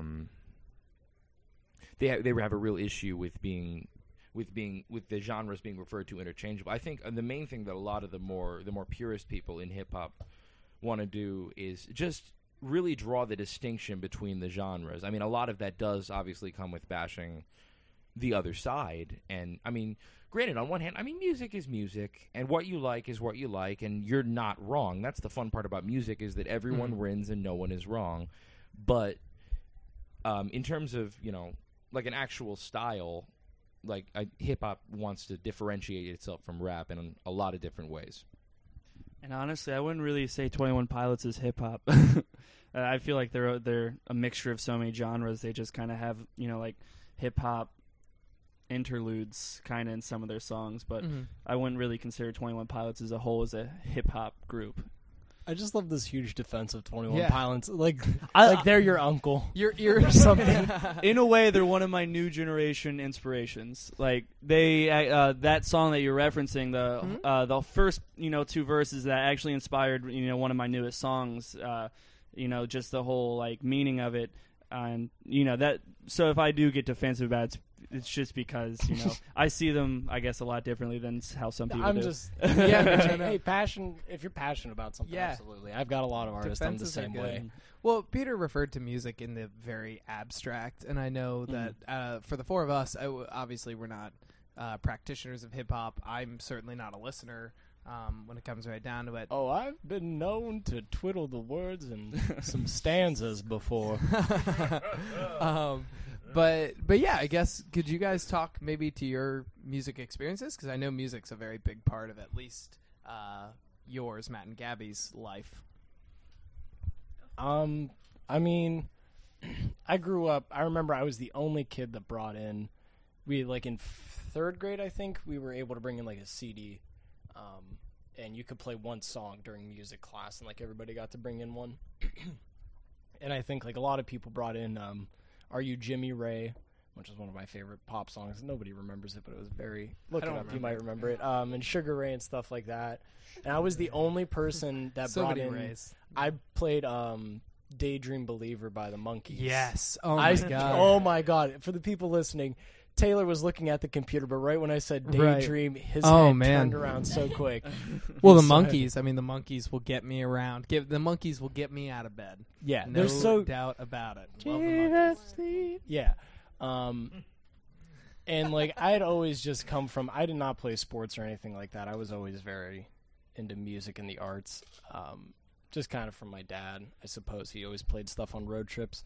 they have a real issue with the genres being referred to interchangeable. I think the main thing that a lot of the more purist people in hip hop want to do is just really draw the distinction between the genres. I mean, a lot of that does obviously come with bashing the other side. And, I mean, granted, on one hand, I mean, music is music, and what you like is what you like, and you're not wrong. That's the fun part about music, is that everyone wins and no one is wrong. But in terms of, like an actual style, like hip-hop wants to differentiate itself from rap in a lot of different ways. And honestly, I wouldn't really say 21 Pilots is hip hop. I feel like they're a mixture of so many genres. They just kind of have like hip hop interludes kind of in some of their songs, but I wouldn't really consider 21 Pilots as a whole as a hip hop group. I just love this huge defense of 21 Yeah. Pilots. Like they're your uncle. You're something. In a way, they're one of my new generation inspirations. Like they, that song that you're referencing, the first two verses that actually inspired one of my newest songs. Just the whole like meaning of it, and that. So if I do get defensive about it, it's just because I see them, I guess, a lot differently than how some people do. Hey, passion. If you're passionate about something, absolutely. I've got a lot of artists. I'm the Defenses are same good. way. Well, Peter referred to music in the very abstract, and I know that for the four of us, obviously we're not practitioners of hip hop. I'm certainly not a listener when it comes right down to it. Oh, I've been known to twiddle the words in some stanzas before. But yeah, I guess, could you guys talk maybe to your music experiences? Because I know music's a very big part of at least yours, Matt and Gabby's life. I mean, I grew up, I remember I was the only kid that brought in, in third grade, I think, we were able to bring in like a CD, and you could play one song during music class, and like everybody got to bring in one. And I think like a lot of people brought in Are You Jimmy Ray, which is one of my favorite pop songs. Nobody remembers it, but it was very... Look it up, you might remember it. And Sugar Ray and stuff like that. And I was the only person that brought in... Rays. I played Daydream Believer by the Monkees. Yes. Oh, my God. Oh, my God. For the people listening, Taylor was looking at the computer, but right when I said Daydream, his head turned around so quick. Well, the Monkees. I mean, the Monkees will get me around. The Monkees will get me out of bed. Yeah. No doubt about it. Love the Monkees. Yeah. And, like, I had always just come from... I did not play sports or anything like that. I was always very into music and the arts. Just kind of from my dad, I suppose. He always played stuff on road trips.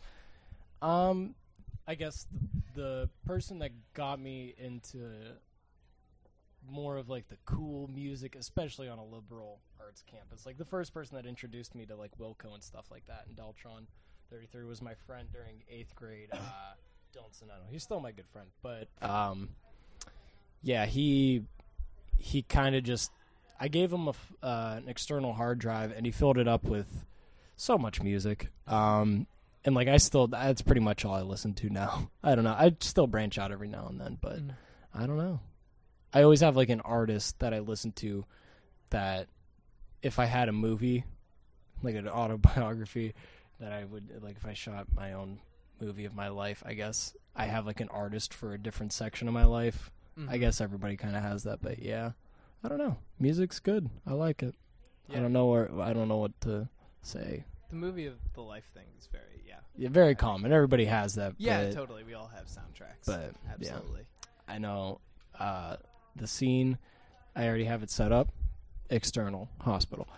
I guess the person that got me into more of, like, the cool music, especially on a liberal arts campus, like, the first person that introduced me to, like, Wilco and stuff like that, and Deltron 33 was my friend during 8th grade, Dylan Sonetto. He's still my good friend, but, yeah, he kind of just... I gave him an external hard drive, and he filled it up with so much music. And, like, that's pretty much all I listen to now. I don't know. I still branch out every now and then, but I don't know. I always have, like, an artist that I listen to that if I had a movie, like an autobiography, that I would, like, if I shot my own movie of my life. I guess I have like an artist for a different section of my life. I guess everybody kind of has that, but yeah, I don't know. Music's good. I like it. Yeah. I don't know what to say. The movie of the life thing is very Very common. Everybody has that. Yeah, but, totally. We all have soundtracks. But absolutely. yeah, I know the scene. I already have it set up. External hospital.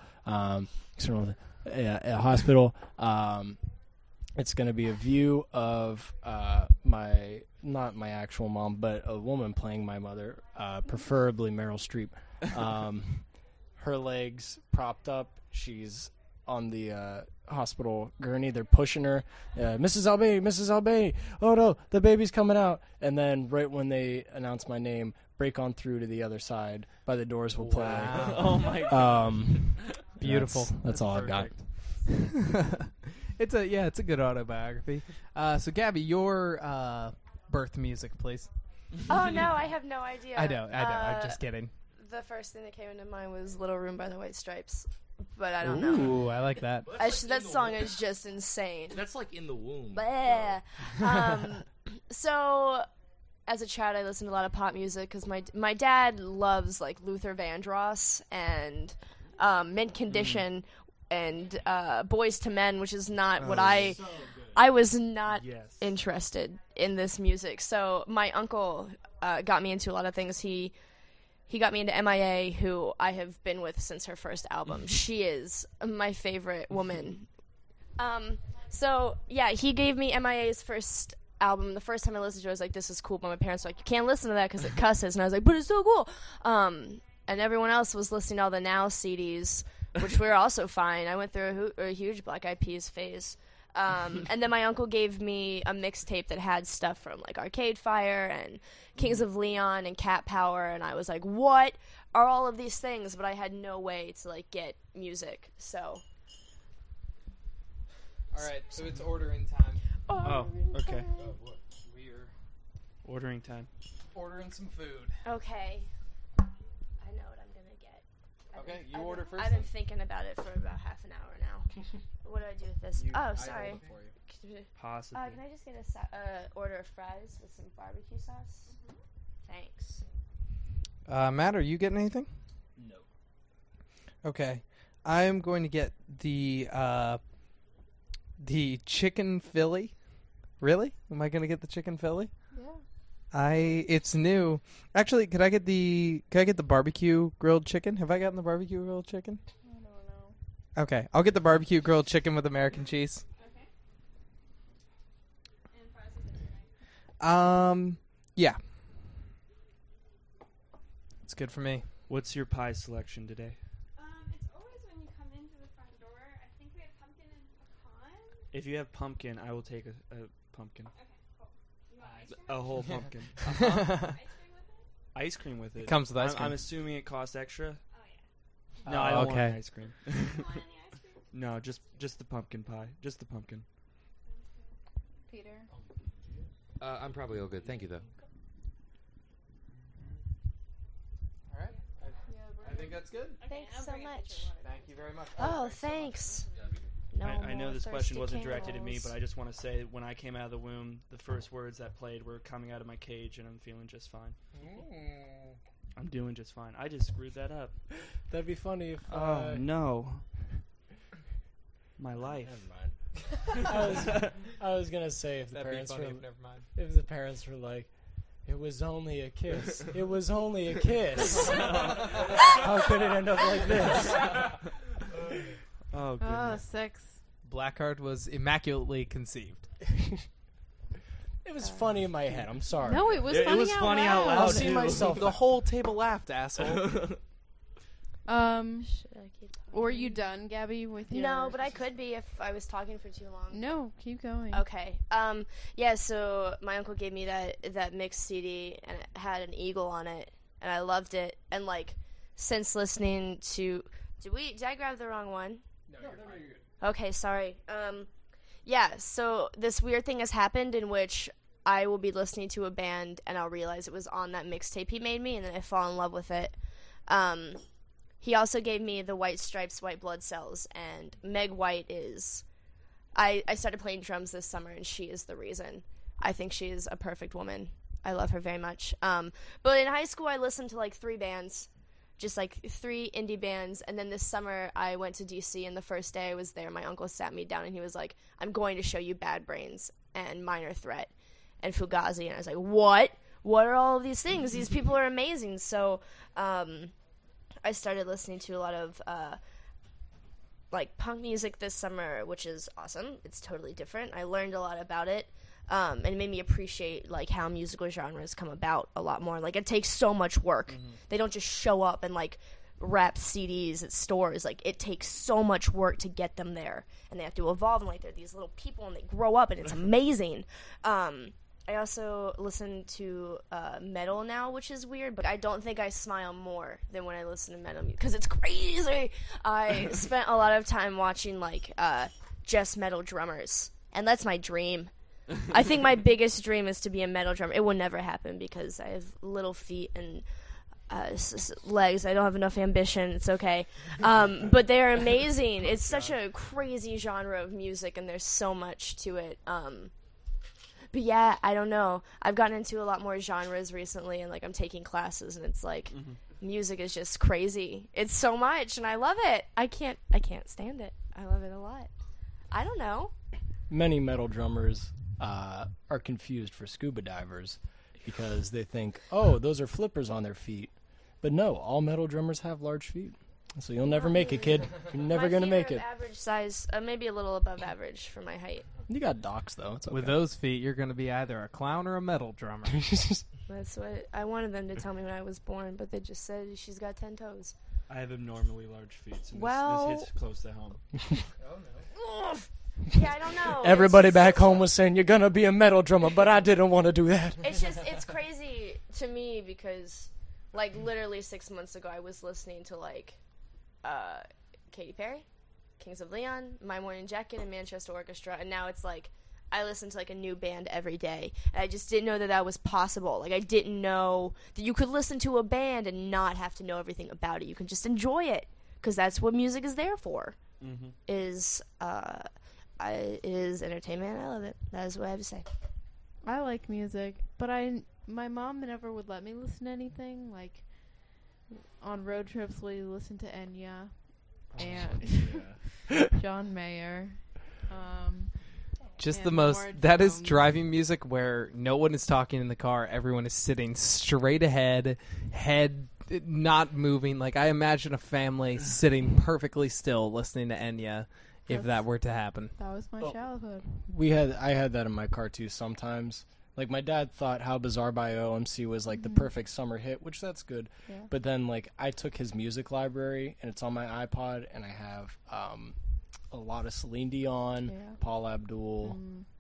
A hospital. It's going to be a view of not my actual mom, but a woman playing my mother, preferably Meryl Streep. Her legs propped up. She's on the hospital gurney. They're pushing her. Mrs. Albany. Oh no, the baby's coming out. And then right when they announce my name, break on through to the other side. By the Doors will play. Wow. Oh my god. Beautiful. That's all I've got. It's a good autobiography. So Gabby, your birth music, please. Oh no, I have no idea. I know. I'm just kidding. The first thing that came into mind was "Little Room" by the White Stripes, but I don't know. Ooh, I like that. That song is just insane. That's like In the Womb. Bleh. So, as a child, I listened to a lot of pop music because my dad loves like Luther Vandross and Mint Condition and Boys to Men, which is not what I was not interested in this music. So my uncle got me into a lot of things. He got me into MIA, who I have been with since her first album. She is my favorite woman. So, yeah, he gave me MIA's first album. The first time I listened to it, I was like, this is cool. But my parents were like, you can't listen to that because it cusses. And I was like, but it's so cool. And everyone else was listening to all the Now CDs, which were also fine. I went through a huge Black Eyed Peas phase. And then my uncle gave me a mixtape that had stuff from like Arcade Fire and Kings of Leon and Cat Power, and I was like, what are all of these things? But I had no way to like get music, so. Alright, so it's ordering time. Oh, okay. We're Ordering time. ordering some food. Okay. I know what I'm gonna get. Okay, you order first I've been then? thinking about it for about half an hour now. What do I do with this? Sorry. Possibly. Can I just get a order of fries with some barbecue sauce? Thanks. Matt, are you getting anything? No. Okay. I'm going to get the chicken Philly. Really? Am I going to get the chicken Philly? Yeah. It's new. Actually, could I get the barbecue grilled chicken? Have I gotten the barbecue grilled chicken? I don't know. Okay, I'll get the barbecue grilled chicken with American cheese. Okay. And fries with it, Yeah. It's good for me. What's your pie selection today? It's always when you come into the front door. I think we have pumpkin and pecan. If you have pumpkin, I will take a pumpkin. Okay, cool. You want ice cream? A whole pumpkin. Ice cream with it? Ice cream with it. It comes with ice cream. I'm assuming it costs extra. Oh, yeah. No, I don't want okay. ice cream. You want any ice cream? No, just the pumpkin pie. Just the pumpkin. Peter. I'm probably all good. Thank you, though. All right. I think that's good. Thanks so much. Thank you very much. Oh, thanks. No I know more this question thirsty wasn't directed to me, candles. but I just want to say when I came out of the womb, the first words that played were coming out of my cage, and I'm feeling just fine. I'm doing just fine. I just screwed that up. That'd be funny if. Oh, no. My life. Never mind. I was gonna say if the That'd be parents funny. were Never mind. if the parents were like, it was only a kiss. It was only a kiss. How could it end up like this? Oh, Oh, goodness. 6. Blackheart was immaculately conceived. It was funny in my head. I'm sorry. No, it was It funny was out funny out loud. I'll loud, see too. myself. The whole table laughed, asshole. Should I keep Were you done, Gabby, with your... No, but I could be if I was talking for too long. No, keep going. Okay. Yeah, so my uncle gave me that mixed CD, and it had an eagle on it, and I loved it. And, like, since listening to... Did I grab the wrong one? No, you're fine. Okay, sorry. Yeah, so this weird thing has happened in which I will be listening to a band, and I'll realize it was on that mixtape he made me, and then I fall in love with it. He also gave me the White Stripes, White Blood Cells, and Meg White is I started playing drums this summer, and she is the reason. I think she is a perfect woman. I love her very much. But in high school, I listened to like 3 bands, just like 3 indie bands. And then this summer, I went to DC, and the first day I was there, my uncle sat me down, and he was like, I'm going to show you Bad Brains and Minor Threat and Fugazi. And I was like, what? What are all of these things? These people are amazing. So I started listening to a lot of like punk music this summer, which is awesome. It's totally different. I learned a lot about it. And it made me appreciate like how musical genres come about a lot more. Like, it takes so much work. They don't just show up and like rap CDs at stores. Like, it takes so much work to get them there, and they have to evolve. And like, they're these little people, and they grow up, and it's amazing. I also listen to metal now, which is weird, but I don't think I smile more than when I listen to metal music, because it's crazy. I spent a lot of time watching like just metal drummers, and that's my dream. I think my biggest dream is to be a metal drummer. It will never happen because I have little feet and legs. I don't have enough ambition. It's okay. But they're amazing. It's such a crazy genre of music, and there's so much to it. But yeah, I don't know. I've gotten into a lot more genres recently, and like I'm taking classes, and it's like music is just crazy. It's so much, and I love it. I can't stand it. I love it a lot. I don't know. Many metal drummers are confused for scuba divers because they think, oh, those are flippers on their feet. But no, all metal drummers have large feet. So you'll never make it, kid. You're never going to make it. Average size, maybe a little above average for my height. You got docs, though. It's okay. With those feet, you're going to be either a clown or a metal drummer. That's what I wanted them to tell me when I was born, but they just said she's got 10 toes. I have abnormally large feet, so this hits close to home. Oh, no. Yeah, I don't know. Everybody back home was saying, you're going to be a metal drummer, but I didn't want to do that. It's crazy to me because, like, literally 6 months ago, I was listening to, like, Katy Perry, Kings of Leon, My Morning Jacket, and Manchester Orchestra, and now it's like I listen to like a new band every day, and I just didn't know that was possible. Like, I didn't know that you could listen to a band and not have to know everything about it. You can just enjoy it, because that's what music is there for. It is entertainment, and I love it. That is what I have to say. I like music, but my mom never would let me listen to anything. Like, on road trips, we listen to Enya and John Mayer. Just the most. That is driving music where no one is talking in the car. Everyone is sitting straight ahead, head not moving. Like, I imagine a family sitting perfectly still listening to Enya. If that were to happen. That was my childhood. I had that in my car too sometimes. Like, my dad thought How Bizarre by OMC was like the perfect summer hit, which that's good. Yeah. But then like I took his music library and it's on my iPod, and I have a lot of Celine Dion, Paul Abdul,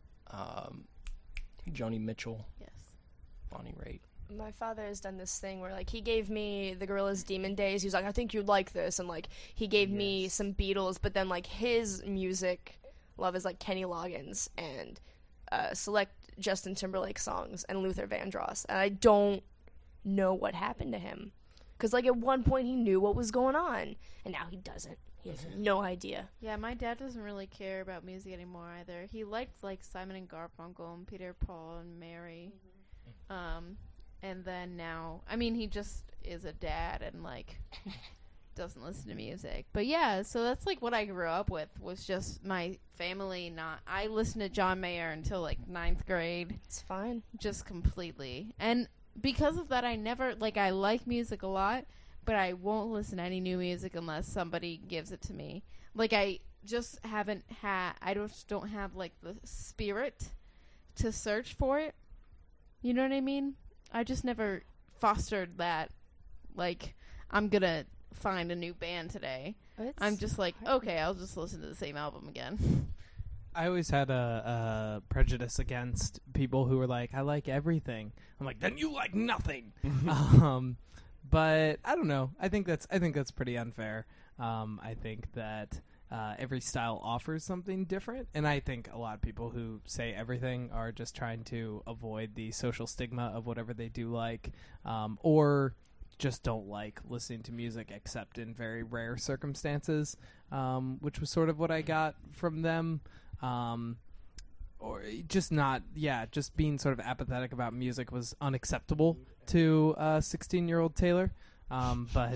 Joni Mitchell, Bonnie Raitt. My father has done this thing where, like, he gave me the Gorillaz Demon Days. He was like, I think you'd like this. And, like, he gave me some Beatles. But then, like, his music love is, like, Kenny Loggins and select Justin Timberlake songs and Luther Vandross. And I don't know what happened to him. Because, like, at one point he knew what was going on. And now he doesn't. He has no idea. Yeah, my dad doesn't really care about music anymore either. He liked, like, Simon and Garfunkel and Peter, Paul, and Mary. And then now, I mean, he just is a dad and, like, doesn't listen to music. But, yeah, so that's, like, what I grew up with was just my family not... I listened to John Mayer until, like, 9th grade. It's fine. Just completely. And because of that, I never... Like, I like music a lot, but I won't listen to any new music unless somebody gives it to me. Like, I just haven't had... I just don't have, like, the spirit to search for it. You know what I mean? I just never fostered that, like, I'm going to find a new band today. I'm just like, okay, I'll just listen to the same album again. I always had a prejudice against people who were like, I like everything. I'm like, then you like nothing. But I don't know. I think that's pretty unfair. I think that every style offers something different, and I think a lot of people who say everything are just trying to avoid the social stigma of whatever they do like, or just don't like listening to music except in very rare circumstances, which was sort of what I got from them. or just not, just being sort of apathetic about music was unacceptable to 16-year-old Taylor. But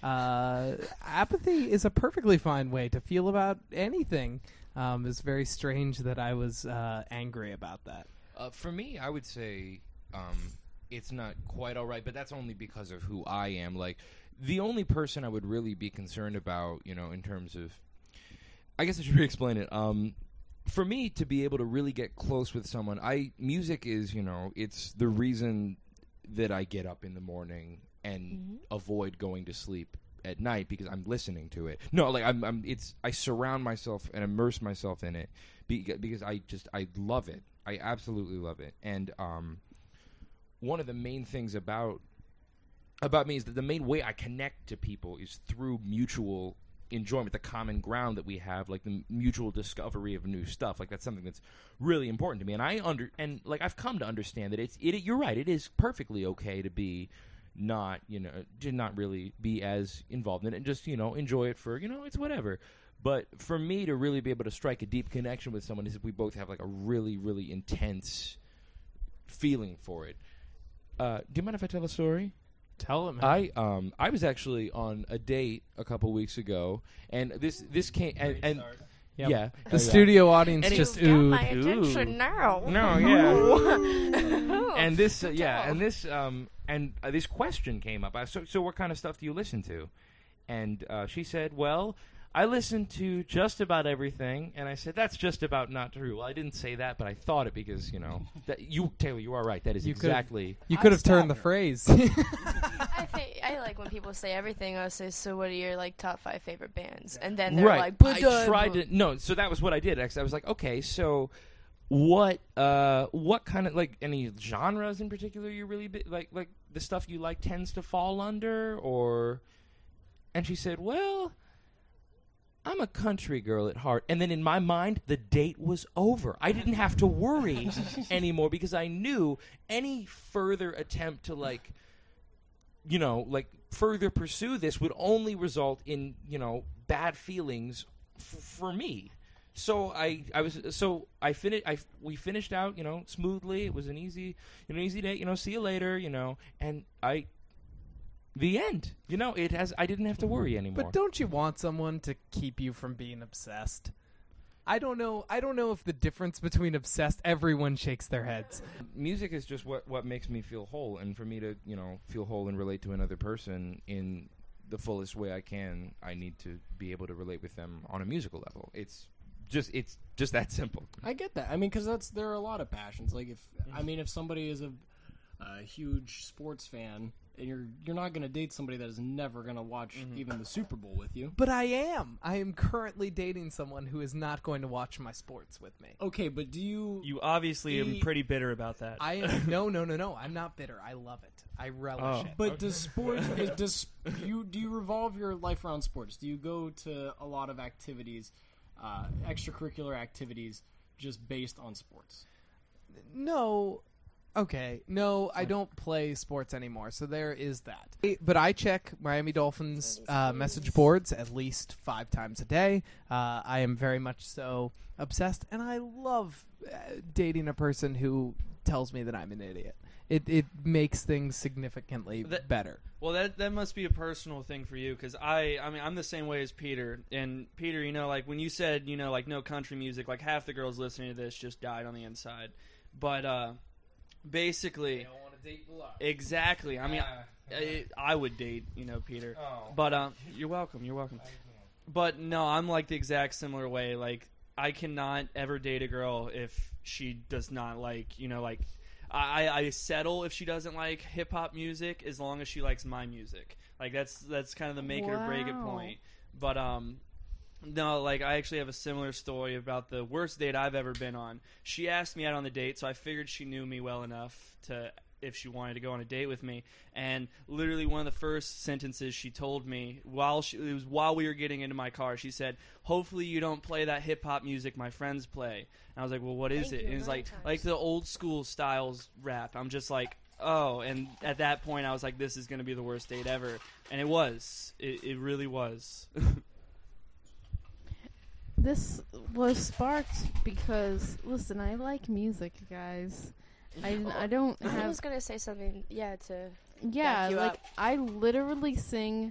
apathy is a perfectly fine way to feel about anything. It's very strange that I was angry about that. For me, I would say it's not quite all right, but that's only because of who I am. Like, the only person I would really be concerned about, in terms of, I guess I should re-explain it. For me to be able to really get close with someone, music is, it's the reason that I get up in the morning and avoid going to sleep at night because I'm listening to it. No, like I surround myself and immerse myself in it because I love it. I absolutely love it. And one of the main things about me is that the main way I connect to people is through mutual enjoyment, the common ground that we have, like the mutual discovery of new stuff. Like, that's something that's really important to me. And I've come to understand that you're right. It is perfectly okay to be not really be as involved in it and just, enjoy it for, it's whatever. But for me to really be able to strike a deep connection with someone is if we both have like a really, really intense feeling for it. Do you mind if I tell a story? Tell it, man. I was actually on a date a couple weeks ago, and this came and Yep. yeah, the studio audience And just you've got oohed. my attention now. No, yeah. And this, this question came up. So what kind of stuff do you listen to? And she said, well, I listen to just about everything. And I said, that's just about not true. Well, I didn't say that, but I thought it because, Taylor, you are right. That is exactly. You could have turned the phrase. I like when people say everything. I say, so what are your top 5 favorite bands? And then they're right. like, I tried to. No, so that was what I did. Actually, I was like, okay, so what kind of any genres in particular you really like the stuff you like tends to fall under, or? And she said, well, I'm a country girl at heart. And then in my mind, the date was over. I didn't have to worry anymore because I knew any further attempt to further pursue this would only result in, bad feelings for me. So we finished out, smoothly. It was an easy date, see you later, and the end. I didn't have to worry anymore. But don't you want someone to keep you from being obsessed? I don't know if the difference between obsessed, everyone shakes their heads. Music is just what makes me feel whole, and for me to, feel whole and relate to another person in the fullest way I can, I need to be able to relate with them on a musical level. It's just that simple. I get that. I mean, because there are a lot of passions. Like if somebody is a huge sports fan, and you're not going to date somebody that is never going to watch even the Super Bowl with you. But I am. I am currently dating someone who is not going to watch my sports with me. Okay, but do you? You obviously am pretty bitter about that. I am. No. I'm not bitter. I love it. I relish it. But does sports? Do you revolve your life around sports? Do you go to a lot of activities, extracurricular activities, just based on sports? No. Okay, no, I don't play sports anymore, so there is that. But I check Miami Dolphins message boards at least 5 times a day. I am very much so obsessed, and I love dating a person who tells me that I'm an idiot. It makes things significantly better. Well, that must be a personal thing for you, because I'm the same way as Peter. And Peter, when you said, no country music, half the girls listening to this just died on the inside. But, basically, I don't want to date love. Exactly. I mean, I would date, Peter. Oh. But you're welcome. But no, I'm the exact similar way. I cannot ever date a girl if she does not I settle if she doesn't like hip hop music as long as she likes my music. That's kind of the make it or break it point. But no, I actually have a similar story about the worst date I've ever been on. She asked me out on the date, so I figured she knew me well enough to, if she wanted to go on a date with me. And literally one of the first sentences she told me while we were getting into my car, she said, "Hopefully you don't play that hip hop music my friends play." And I was like, "Well, what is it?" And it's like the old school styles rap. I'm just like, oh. And at that point I was like, this is going to be the worst date ever. And it was. It really was. this was sparked because, listen, I like music, guys. I don't have... I was going to say something, to Yeah, back you like, up. I literally sing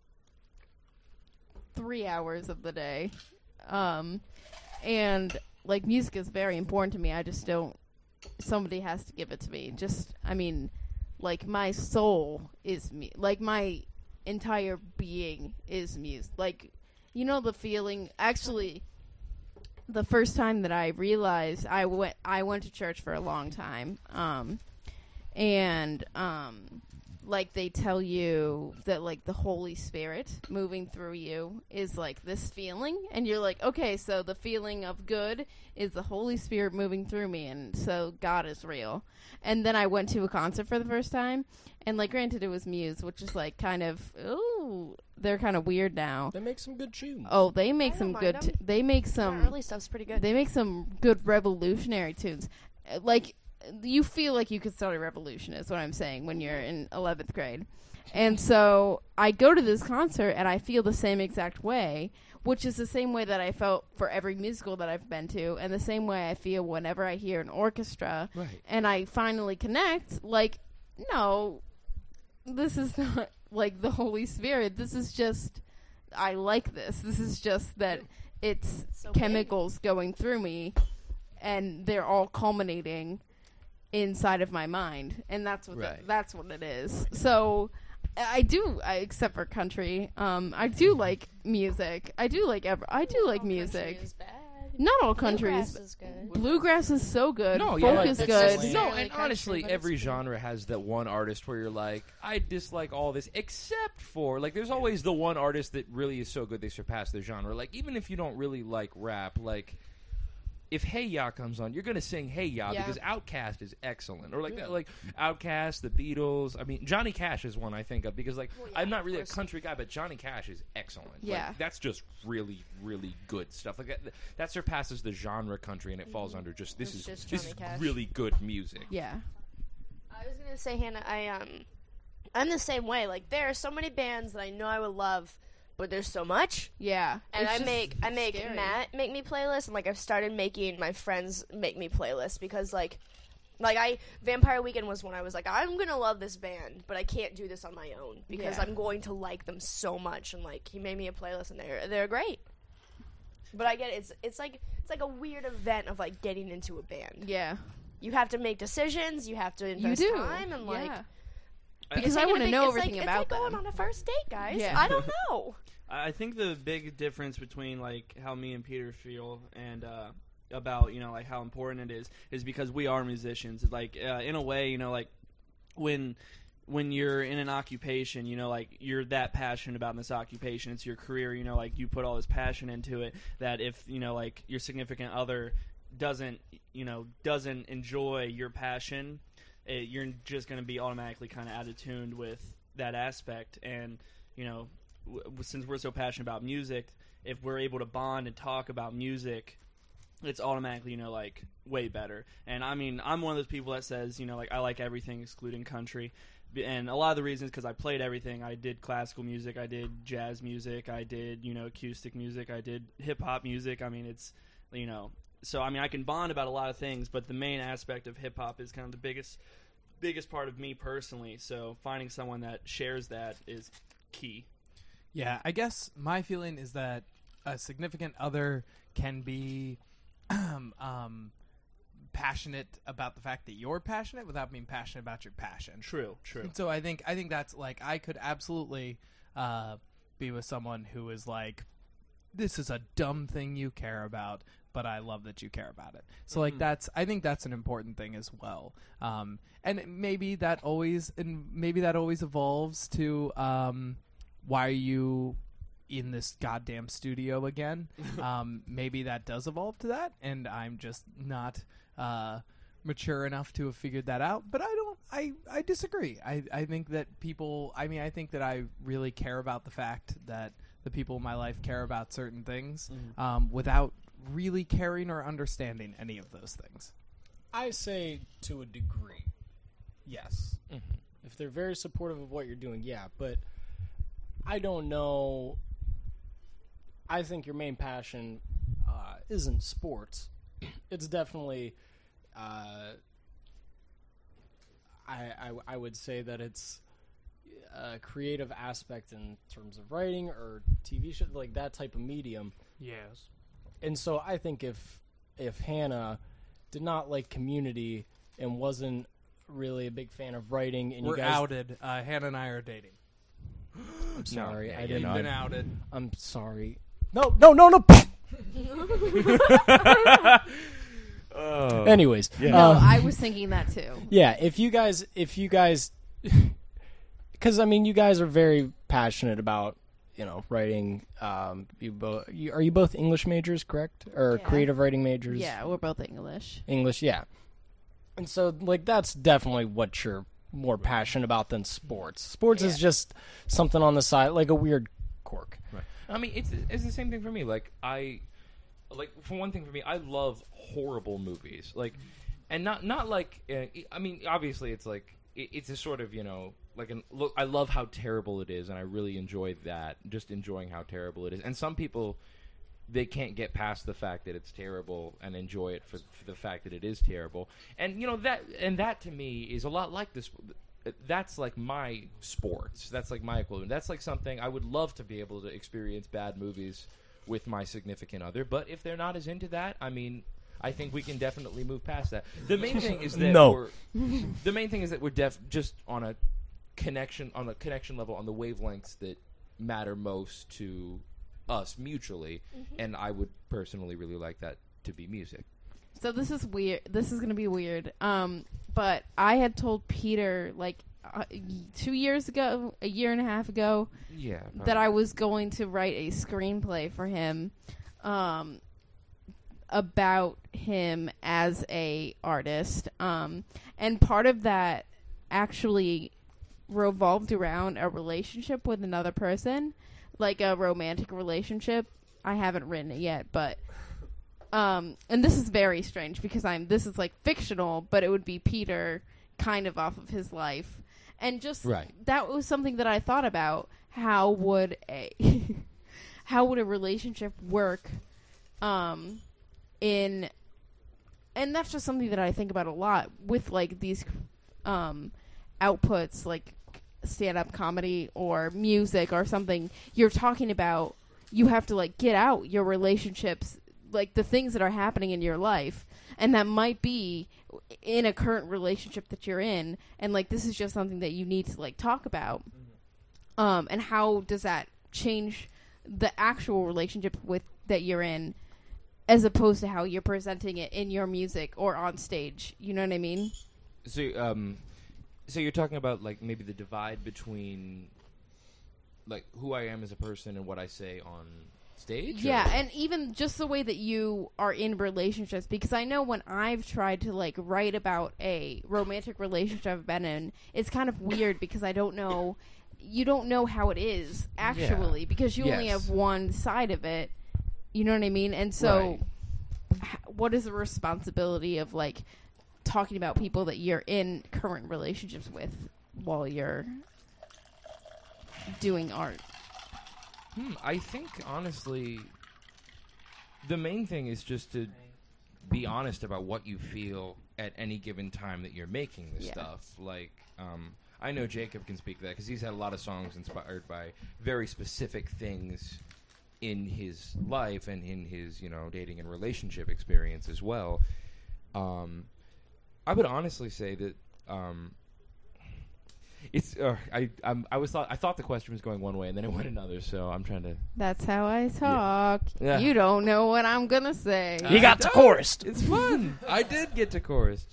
3 hours of the day. And, like, music is very important to me. I just don't... Somebody has to give it to me. Like, my soul is me. Like, my entire being is music. Like, you know the feeling... Actually, the first time that I realized... I went to church for a long time. Like, they tell you that, like, the Holy Spirit moving through you is, like, this feeling. And you're like, okay, so the feeling of good is the Holy Spirit moving through me, and so God is real. And then I went to a concert for the first time, and, like, granted, it was Muse, which is, like, kind of, ooh, they're kind of weird now. They make some good tunes. Oh, they make I some don't good... mind 'em. They make some... Their early stuff's pretty good. They make some good revolutionary tunes. Like... You feel like you could start a revolution, is what I'm saying, when you're in 11th grade. And so I go to this concert, and I feel the same exact way, which is the same way that I felt for every musical that I've been to, and the same way I feel whenever I hear an orchestra, Right. and I finally connect, like, no, this is not, like, the Holy Spirit. This is just, I like this. This is just that it's So chemicals going through me, and they're all culminating inside of my mind, and that's what Right. that's what it is. So except for country, I do like music. I do like music. Country is bad. Not all country Bluegrass is is good. Bluegrass is so good. No, Folk yeah, is it's good. just- No, Really and country, honestly, but it's every good. genre has that one artist where you're like, I dislike all this, except for, like, there's always the one artist that really is so good they surpass their genre. Like, even if you don't really like rap, like, if Hey Ya comes on, you're gonna sing Hey Ya Yeah. because Outkast is excellent, or like that, like Outkast, the Beatles. I mean, Johnny Cash is one I think of because, like, I'm not really a country guy, but Johnny Cash is excellent. Yeah. Like, that's just really, really good stuff. Like that surpasses the genre country, and it falls under just this It's is just this Johnny is Cash. really good music. Yeah. I was gonna say, Hannah, I'm the same way. Like, there are so many bands that I know I would love, but there's so much. Yeah. And It's I just make scary. Matt make me playlists, and, like, I've started making my friends make me playlists because, like Vampire Weekend was when I was like, I'm gonna love this band, but I can't do this on my own because Yeah. I'm going to like them so much. And, like, he made me a playlist, and they're great. But I get it. It's like a weird event of, like, getting into a band. Yeah. You have to make decisions. You have to You invest do. time, and, like, yeah. it's Because I taking a want to big- know it's everything like, about it's like going them. on a first date, guys. Yeah. I don't know. I think the big difference between, like, how me and Peter feel and about, you know, like, how important it is because we are musicians. Like, in a way, you know, like, when you're in an occupation, you know, like, you're that passionate about this occupation, it's your career, you know, like, you put all this passion into it, that if, you know, like, your significant other doesn't enjoy your passion, you're just going to be automatically kind of out of tune with that aspect. And, you know, since we're so passionate about music, if we're able to bond and talk about music, it's automatically, you know, like, way better. And I mean, I'm one of those people that says, you know, like, I like everything excluding country. And a lot of the reasons because I played everything. I did classical music, I did jazz music, I did, you know, acoustic music, I did hip hop music. I mean, it's, you know, so I mean, I can bond about a lot of things, but the main aspect of hip hop is kind of the biggest part of me personally. So finding someone that shares that is key. Yeah, I guess my feeling is that a significant other can be passionate about the fact that you're passionate without being passionate about your passion. True. And so I think that's, like, I could absolutely be with someone who is like, this is a dumb thing you care about, but I love that you care about it. So, like, I think that's an important thing as well. And maybe that always evolves to why are you in this goddamn studio again? Maybe that does evolve to that, and I'm just not mature enough to have figured that out. But I disagree. I think that I think that I really care about the fact that the people in my life care about certain things without really caring or understanding any of those things. I say to a degree, yes. If they're very supportive of what you're doing, yeah. But I don't know. I think your main passion isn't sports. It's definitely, I would say that it's a creative aspect in terms of writing or TV show, like that type of medium. Yes. And so I think if Hannah did not like Community and wasn't really a big fan of writing, and We're you guys outed. Hannah and I are dating. I'm sorry, yeah, I you're didn't. We've been outed. I'm sorry. No. Oh. Anyways, No, I was thinking that too. yeah. If you guys, because I mean, you guys are very passionate about writing. Are you both English majors, correct, or Yeah. creative writing majors? Yeah, we're both English. English, yeah. And so, like, that's definitely what you're more passionate about than sports. Sports is just something on the side, like a weird quirk. Right. I mean, it's the same thing for me. Like for one thing, for me, I love horrible movies. Like, and not like. I mean, obviously, it's like it's a sort of look. I love how terrible it is, and I really enjoy that. Just enjoying how terrible it is. And some people, they can't get past the fact that it's terrible and enjoy it for the fact that it is terrible. And that to me is a lot like this. That's like my sports. That's like my equivalent. That's like something I would love to be able to experience bad movies with my significant other. But if they're not as into that, I mean, I think we can definitely move past that. The main thing is that we're just on a connection level, on the wavelengths that matter most to us mutually, and I would personally really like that to be music. So this is weird. This is going to be weird. But I had told Peter like 2 years ago, a year and a half ago, that I was going to write a screenplay for him, about him as a artist. And part of that actually revolved around a relationship with another person, like a romantic relationship. I haven't written it yet, but and this is very strange because this is like fictional, but it would be Peter kind of off of his life. And just that was something that I thought about. How would a relationship work and that's just something that I think about a lot with like these outputs like stand-up comedy or music or something. You're talking about, you have to like get out your relationships, like the things that are happening in your life, and that might be in a current relationship that you're in, and like this is just something that you need to like talk about. And how does that change the actual relationship that you're in, as opposed to how you're presenting it in your music or on stage? You know what I mean? So you're talking about like maybe the divide between like who I am as a person and what I say on stage? Yeah, and even just the way that you are in relationships, because I know when I've tried to like write about a romantic relationship I've been in, it's kind of weird because you don't know how it is actually, because you only have one side of it. You know what I mean? And so what is the responsibility of like talking about people that you're in current relationships with while you're doing art? I think, honestly, the main thing is just to be honest about what you feel at any given time that you're making this stuff. Like, I know Jacob can speak to that because he's had a lot of songs inspired by very specific things in his life and in his, dating and relationship experience as well. I would honestly say that it's. I thought the question was going one way and then it went another. So I'm trying to. That's how I talk. Yeah. You don't know what I'm gonna say. You got to chorus. It's fun. I did get to chorus.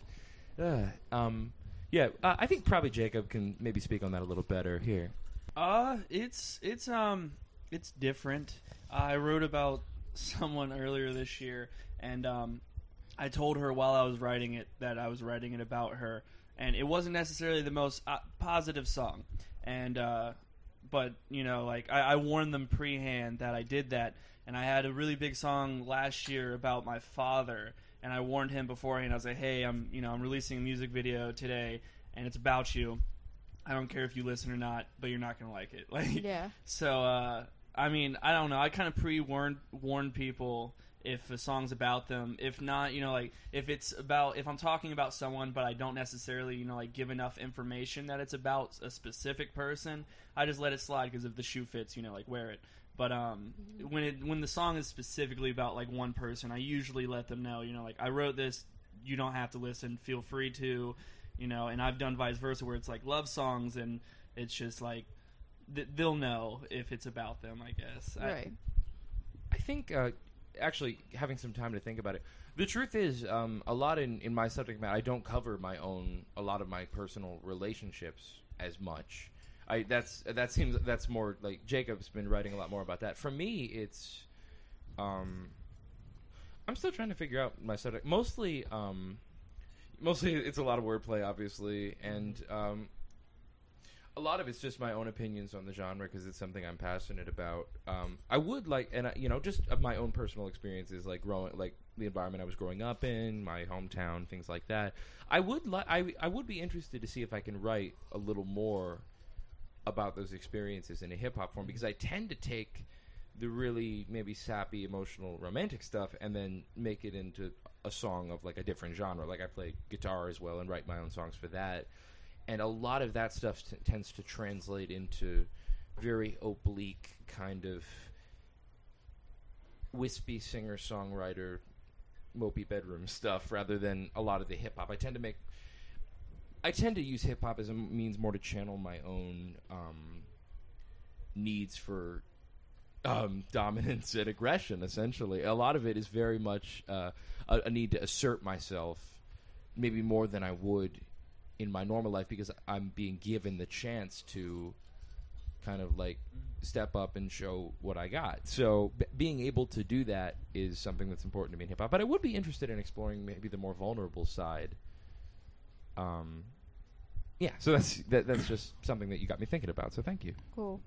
I think probably Jacob can maybe speak on that a little better here. It's different. I wrote about someone earlier this year, and I told her while I was writing it that I was writing it about her, and it wasn't necessarily the most positive song, and but I warned them pre-hand that I did that, and I had a really big song last year about my father, and I warned him beforehand. I was like, hey, I'm releasing a music video today, and it's about you. I don't care if you listen or not, but you're not gonna like it. So I mean, I don't know. I kind of pre-warned people, if a song's about them. If not, like if I'm talking about someone but I don't necessarily, like give enough information that it's about a specific person, I just let it slide because if the shoe fits, like wear it. But when the song is specifically about like one person, I usually let them know, like I wrote this, you don't have to listen, feel free to, and I've done vice versa where it's like love songs and it's just like they'll know if it's about them, I guess. Right. I think actually having some time to think about it, the truth is a lot in my subject matter I don't cover a lot of my personal relationships as much. That's more like Jacob's been writing a lot more about that. For me, it's I'm still trying to figure out my subject. Mostly it's a lot of wordplay, obviously, and a lot of it's just my own opinions on the genre because it's something I'm passionate about. I would like, and just of my own personal experiences, like growing, like the environment I was growing up in, my hometown, things like that. I would be interested to see if I can write a little more about those experiences in a hip hop form because I tend to take the really maybe sappy, emotional, romantic stuff and then make it into a song of like a different genre. Like I play guitar as well and write my own songs for that. And a lot of that stuff tends to translate into very oblique kind of wispy singer-songwriter, mopey bedroom stuff rather than a lot of the hip-hop. I tend to use hip-hop as a means more to channel my own needs for dominance and aggression, essentially. A lot of it is very much a need to assert myself, maybe more than I would in my normal life because I'm being given the chance to kind of like step up and show what I got. So being able to do that is something that's important to me in hip-hop. But I would be interested in exploring maybe the more vulnerable side. Yeah, so that's just something that you got me thinking about, so thank you. Cool.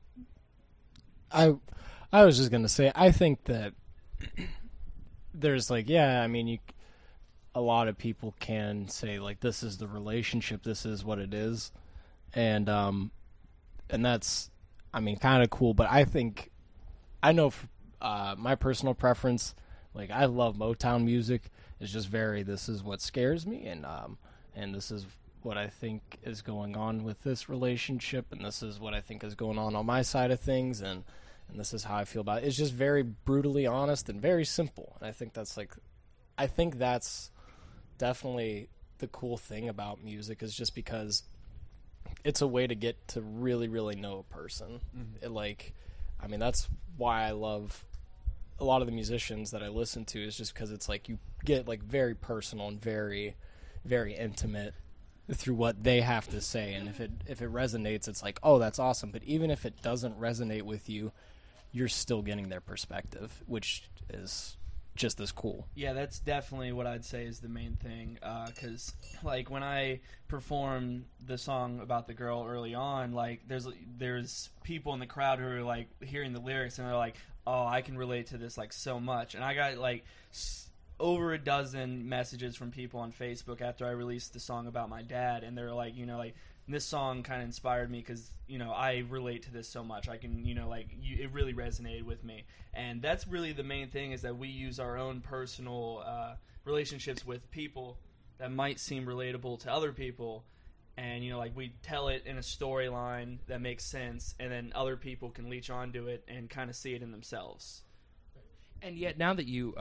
I was just going to say, I think that there's like, a lot of people can say like, this is the relationship, this is what it is. And that's, kind of cool. But I know my personal preference, like I love Motown music. It's just this is what scares me. And this is what I think is going on with this relationship. And this is what I think is going on my side of things. And this is how I feel about it. It's just very brutally honest and very simple. And I think that's definitely the cool thing about music is just because it's a way to get to really, really know a person. Mm-hmm. That's why I love a lot of the musicians that I listen to is just because it's like you get like very personal and very, very intimate through what they have to say. And if it resonates, it's like, oh, that's awesome. But even if it doesn't resonate with you, you're still getting their perspective, which is just as cool. Yeah, that's definitely what I'd say is the main thing. Because like when I performed the song about the girl early on, like there's people in the crowd who are like hearing the lyrics and they're like, oh, I can relate to this like so much. And I got like over a dozen messages from people on Facebook after I released the song about my dad, and they're like, this song kind of inspired me because, I relate to this so much. I can, it really resonated with me. And that's really the main thing is that we use our own personal relationships with people that might seem relatable to other people. And, we tell it in a storyline that makes sense, and then other people can leech onto it and kind of see it in themselves. And yet, now that you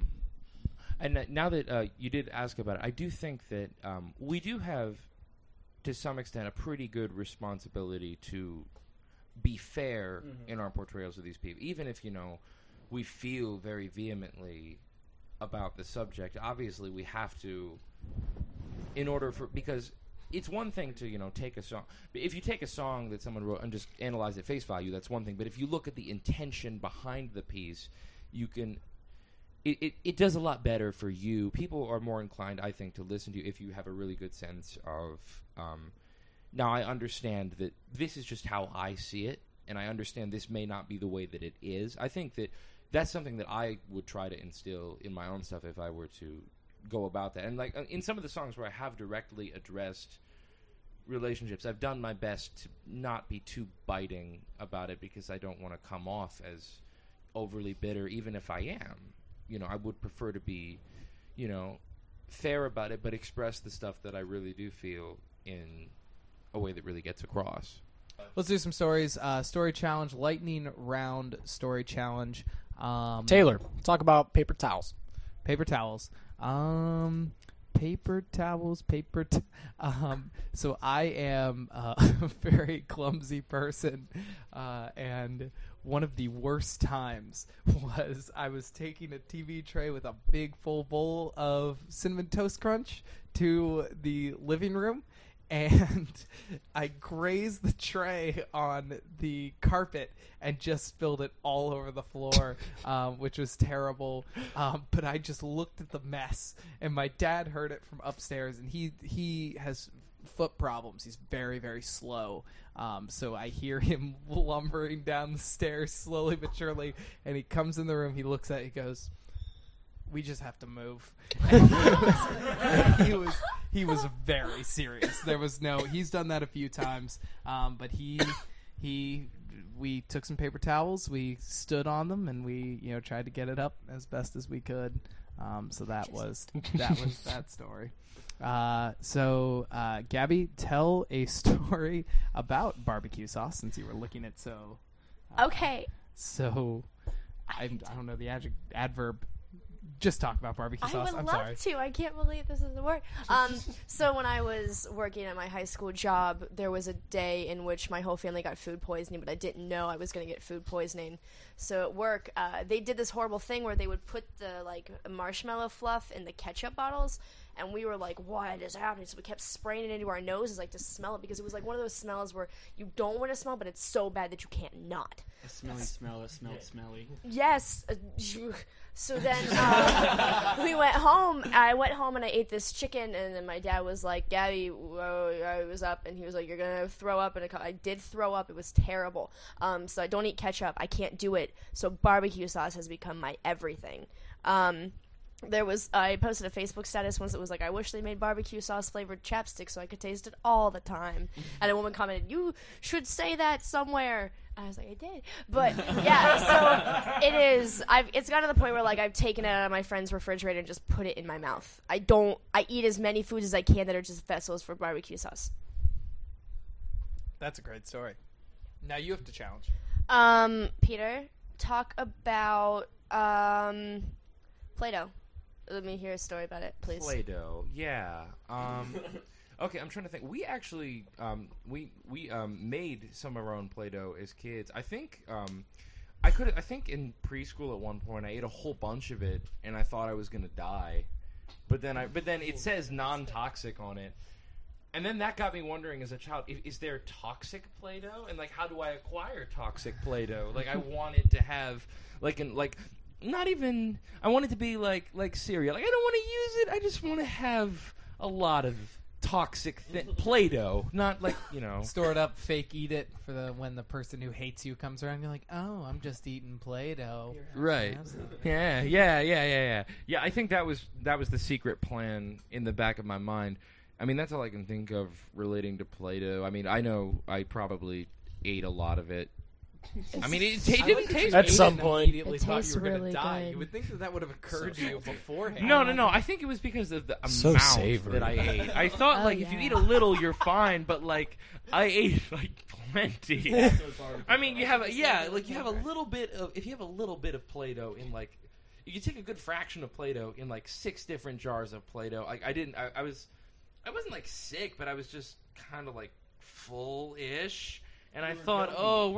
you did ask about it, I do think that we do have, to some extent, a pretty good responsibility to be fair in our portrayals of these people. Even if, we feel very vehemently about the subject, obviously we have to, because it's one thing to, take a song. If you take a song that someone wrote and just analyze at face value, that's one thing. But if you look at the intention behind the piece, you can... It does a lot better for you. People are more inclined, I think, to listen to you if you have a really good sense of... now, I understand that this is just how I see it, and I understand this may not be the way that it is. I think that that's something that I would try to instill in my own stuff if I were to go about that. And like in some of the songs where I have directly addressed relationships, I've done my best to not be too biting about it because I don't want to come off as overly bitter, even if I am. I would prefer to be, fair about it, but express the stuff that I really do feel in a way that really gets across. Let's do some stories. Story challenge, lightning round story challenge. Taylor, talk about paper towels. Paper towels. Paper towels. So I am a very clumsy person, and one of the worst times was I was taking a TV tray with a big full bowl of Cinnamon Toast Crunch to the living room, and I grazed the tray on the carpet and just spilled it all over the floor, which was terrible. But I just looked at the mess, and my dad heard it from upstairs, and he has foot problems. He's very, very slow. So I hear him lumbering down the stairs slowly but surely, and he comes in the room, he looks at it, he goes, "We just have to move." He was very serious. There was he's done that a few times, but we took some paper towels, we stood on them, and we tried to get it up as best as we could. So that was that story. So Gabby, tell a story about barbecue sauce, since you were looking at so. Okay. So I don't know the adverb. Just talk about barbecue sauce. I would I'm love sorry. to. I can't believe this is a word. So when I was working at my high school job, there was a day in which my whole family got food poisoning, but I didn't know I was going to get food poisoning. So at work, they did this horrible thing where they would put the marshmallow fluff in the ketchup bottles, and we were like, "What is happening?" So we kept spraying it into our noses to smell it, because it was one of those smells where you don't want to smell, but it's so bad that you can't not. A smelly smell that smelled smelly. Yes. So then we went home. I went home and I ate this chicken, and then my dad was like, "Gabby," I was up, and he was like, "You're gonna throw up." And I did throw up. It was terrible. So I don't eat ketchup. I can't do it. So barbecue sauce has become my everything. I posted a Facebook status once that was like, "I wish they made barbecue sauce flavored chapstick so I could taste it all the time." And a woman commented, "You should say that somewhere." I was like, "I did." But yeah, so it is. It's gotten to the point where I've taken it out of my friend's refrigerator and just put it in my mouth. I eat as many foods as I can that are just vessels for barbecue sauce. That's a great story. Now you have to challenge. Peter, talk about Play-Doh. Let me hear a story about it, please. Play-Doh, yeah. Okay, I'm trying to think. We actually we made some of our own Play-Doh as kids. I think I think in preschool at one point I ate a whole bunch of it and I thought I was gonna die, but then it says non-toxic on it, and then that got me wondering as a child: is there toxic Play-Doh, and how do I acquire toxic Play-Doh? I wanted to have not even. I want it to be like cereal. I don't want to use it. I just want to have a lot of toxic Play-Doh, not Store it up, fake eat it for when the person who hates you comes around. You're like, "Oh, I'm just eating Play-Doh." Right. Yeah. I think that was the secret plan in the back of my mind. I mean, that's all I can think of relating to Play-Doh. I mean, I know I probably ate a lot of it. I mean, it didn't taste at some point. Immediately thought you were going to die. Good. You would think that would have occurred to you beforehand. No. I think it was because of the amount that I ate. I thought if you eat a little, you're fine, but I ate plenty. I mean, you have a little bit of. If you have a little bit of Play-Doh in you can take a good fraction of Play-Doh in 6 different jars of Play-Doh. I wasn't sick, but I was just kind of full-ish. And I thought,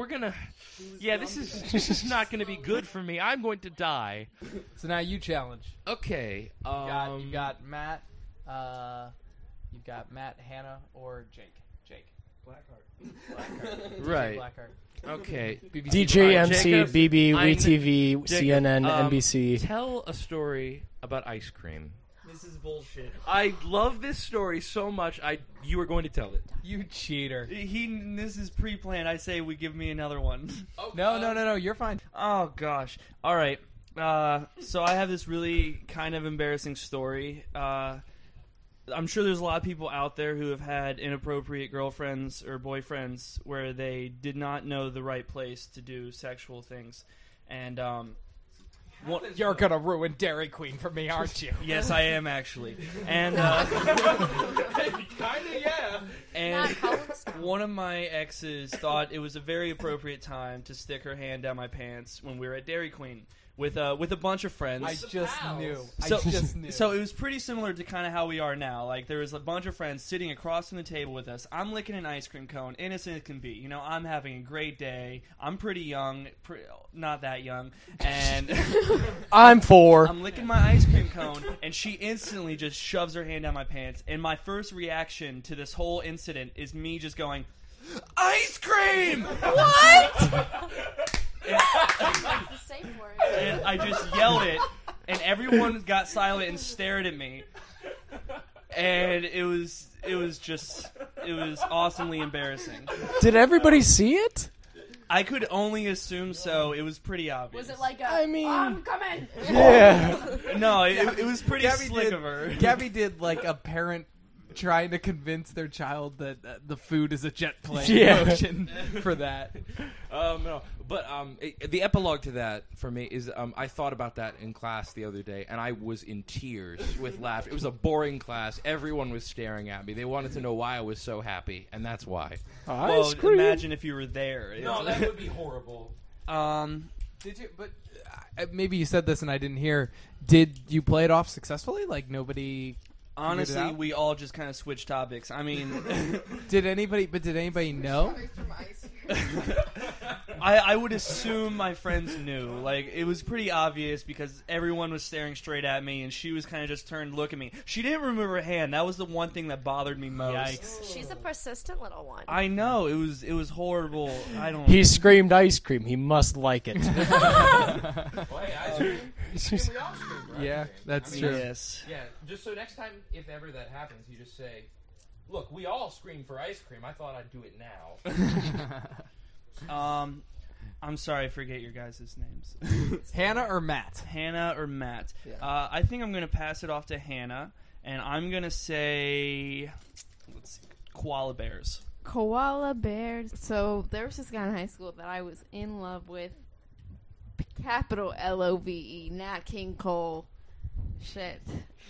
this is not going to be good for me. I'm going to die. So now you challenge. Okay. You got Matt. You've got Matt, Hannah, or Jake. Blackheart. Right. Blackheart. Okay. DJ, MC, Jacob, BB, WeTV, Jacob, CNN, NBC. Tell a story about ice cream. This is bullshit. I love this story so much. You were going to tell it. You cheater. This is pre-planned. I say we give me another one. Oh, no. You're fine. Oh gosh. All right. So I have this really kind of embarrassing story. I'm sure there's a lot of people out there who have had inappropriate girlfriends or boyfriends where they did not know the right place to do sexual things, and You're gonna ruin Dairy Queen for me, aren't you? Yes, I am actually. And yeah. and one of my exes thought it was a very appropriate time to stick her hand down my pants when we were at Dairy Queen with a bunch of friends. I just knew. So it was pretty similar to kind of how we are now. Like, there was a bunch of friends sitting across from the table with us. I'm licking an ice cream cone, innocent as can be. You know, I'm having a great day. I'm pretty young, not that young, and I'm 4. I'm licking my ice cream cone, and she instantly just shoves her hand down my pants. And my first reaction to this whole incident is me just going, "Ice cream!" What? And I just yelled it, and everyone got silent and stared at me. And it was awesomely embarrassing. Did everybody see it? I could only assume so. It was pretty obvious. Was it like a, I mean- I'm coming? Yeah. No, it was pretty slick of her. Gabby did like a parent trying to convince their child that the food is a jet plane motion for that. No, but the epilogue to that for me is I thought about that in class the other day, and I was in tears with laughter. It was a boring class. Everyone was staring at me. They wanted to know why I was so happy, and that's why. Well, imagine if you were there. No, that would be horrible. Did you? But maybe you said this and I didn't hear. Did you play it off successfully? Like nobody. Honestly, we all just kind of switched topics. I mean, did anybody know? I would assume my friends knew. Like, it was pretty obvious because everyone was staring straight at me, and she was kind of just turned to look at me. She didn't remove her hand. That was the one thing that bothered me most. Yikes. She's a persistent little one. I know. It was horrible. I don't. He screamed ice cream. He must like it. Yeah, that's true. Yes. Yeah, just so next time, if ever that happens, you just say, "Look, we all scream for ice cream. I thought I'd do it now." I'm sorry, I forget your guys' names. Hannah or Matt? Hannah or Matt. Yeah. I think I'm going to pass it off to Hannah, and I'm going to say, let's see, koala bears. Koala bears. So there was this guy in high school that I was in love with. Capital Love, Nat King Cole. Shit.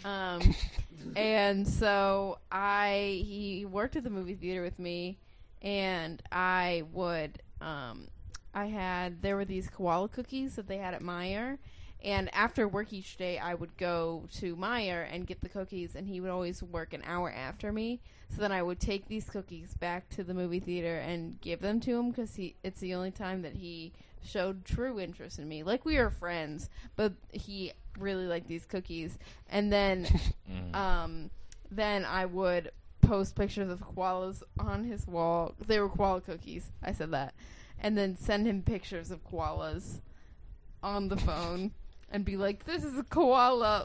And so he worked at the movie theater with me, and I would, there were these koala cookies that they had at Meijer, and after work each day, I would go to Meijer and get the cookies, and he would always work an hour after me, so then I would take these cookies back to the movie theater and give them to him, because it's the only time that he showed true interest in me. Like, we were friends, but he really liked these cookies. And then then I would post pictures of koalas on his wall. They were koala cookies. I said that. And then send him pictures of koalas on the phone and be like, "This is a koala.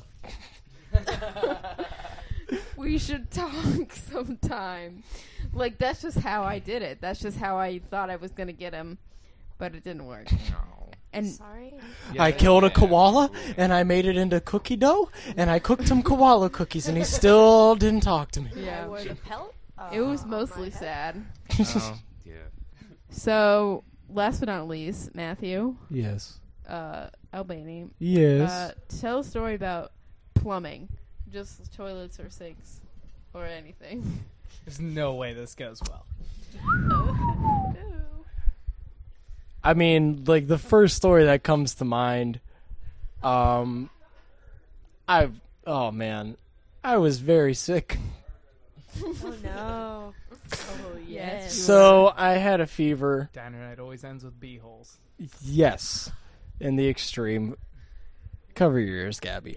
We should talk sometime." Like, that's just how I did it. That's just how I thought I was going to get him. But it didn't work. And Sorry. I killed a koala, and I made it into cookie dough, and I cooked him koala cookies, and he still didn't talk to me. Yeah. I wore the pelt. It was on mostly my head. sad. Oh, yeah. So, last but not least, Matthew, Yes. Albany. Yes. Tell a story about plumbing. Just toilets or sinks or anything. There's no way this goes well. Ooh. I mean, like, the first story that comes to mind, oh man, I was very sick. Oh no. Oh yes. So I had a fever. Diner night always ends with b-holes. Yes, in the extreme. Cover your ears, Gabby.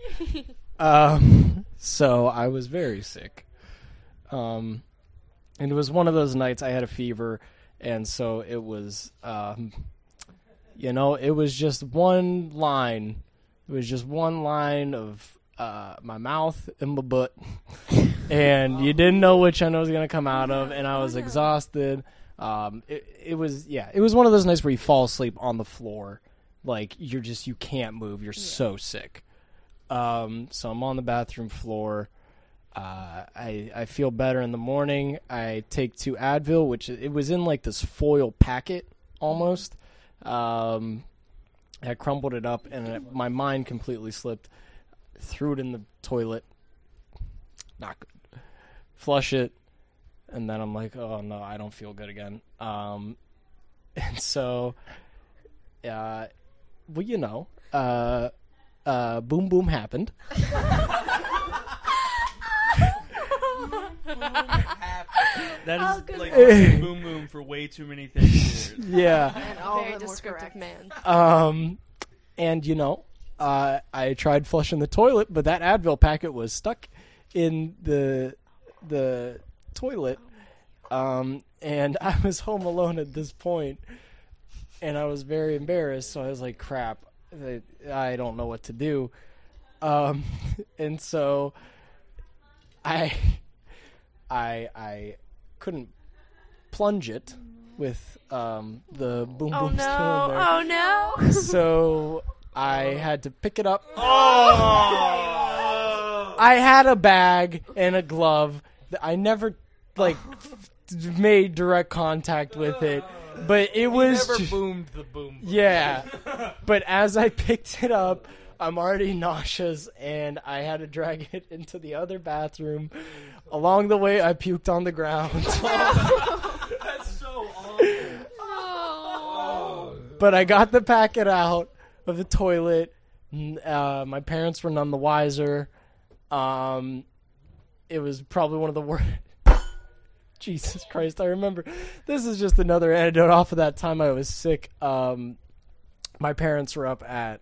So I was very sick. And it was one of those nights I had a fever, and so it was, it was just one line. It was just one line of my mouth and my butt. And you didn't know which end it was going to come out of, and I was exhausted. It was one of those nights where you fall asleep on the floor. Like, you can't move. You're so sick. So I'm on the bathroom floor. I feel better in the morning. I take 2 Advil, which it was in like this foil packet almost. I crumbled it up, and my mind completely slipped. Threw it in the toilet. Not good. Flush it, and then I'm like, oh no, I don't feel good again. And so, well, boom boom happened. That is like boom boom for way too many things. Dude. Yeah. And all very descriptive man. And I tried flushing the toilet, but that Advil packet was stuck in the toilet. And I was home alone at this point, and I was very embarrassed. So I was like, "Crap, I don't know what to do." And so I couldn't plunge it with the boom boom still in there. Oh no! So I had to pick it up. I had a bag and a glove. I never made direct contact with it, but it was never boomed the boom. Yeah, but as I picked it up, I'm already nauseous, and I had to drag it into the other bathroom. Along the way, I puked on the ground. That's so awful. But I got the packet out of the toilet. My parents were none the wiser. It was probably one of the worst. Jesus Christ, I remember. This is just another anecdote off of that time I was sick. My parents were up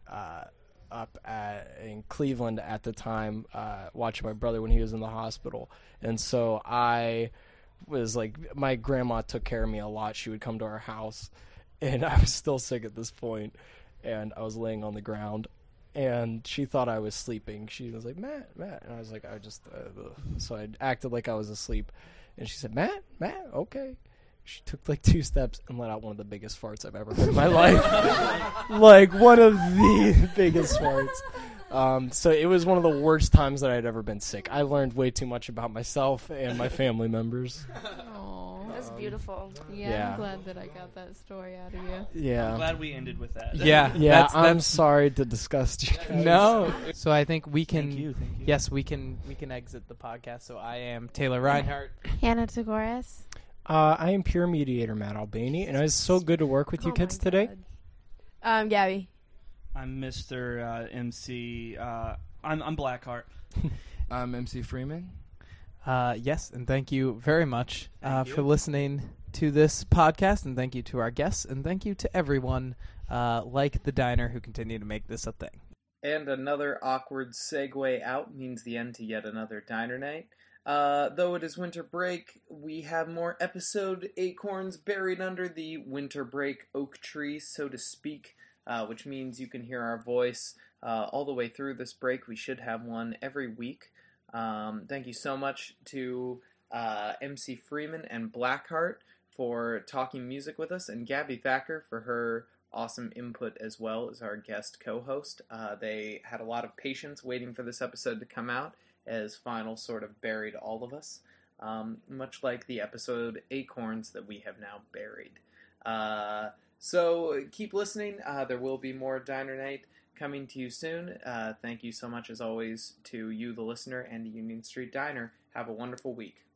in Cleveland at the time, watching my brother when he was in the hospital. And so I was like, my grandma took care of me a lot. She would come to our house, and I was still sick at this point, and I was laying on the ground, and she thought I was sleeping. She was like, Matt, and I was like, so I acted like I was asleep, and she said, Matt, okay. She took like 2 steps and let out one of the biggest farts I've ever heard in my life. Like one of the biggest farts. So it was one of the worst times that I'd ever been sick. I learned way too much about myself and my family members. Aww. That's beautiful. Yeah, I'm glad that I got that story out of you. Yeah. I'm glad we ended with that. Yeah, I'm sorry to disgust you guys. No. So I think we can. Thank you. Yes, we can exit the podcast. So I am Taylor Reinhardt. Hannah Tagoras. I am Pure Mediator Matt Albany, and it was so good to work with you kids today. Gabby. I'm Mr. MC. I'm Blackheart. I'm MC Freeman. Yes, and thank you very much Thank you. for listening to this podcast, and thank you to our guests, and thank you to everyone like the diner who continue to make this a thing. And another awkward segue out means the end to yet another Diner Night. Though it is winter break, we have more episode acorns buried under the winter break oak tree, so to speak, which means you can hear our voice all the way through this break. We should have one every week. Thank you so much to MC Freeman and Blackheart for talking music with us, and Gabby Thacker for her awesome input as well as our guest co-host. They had a lot of patience waiting for this episode to come out, as Final sort of buried all of us, much like the episode Acorns that we have now buried. So keep listening. There will be more Diner Night coming to you soon. Thank you so much, as always, to you, the listener, and the Union Street Diner. Have a wonderful week.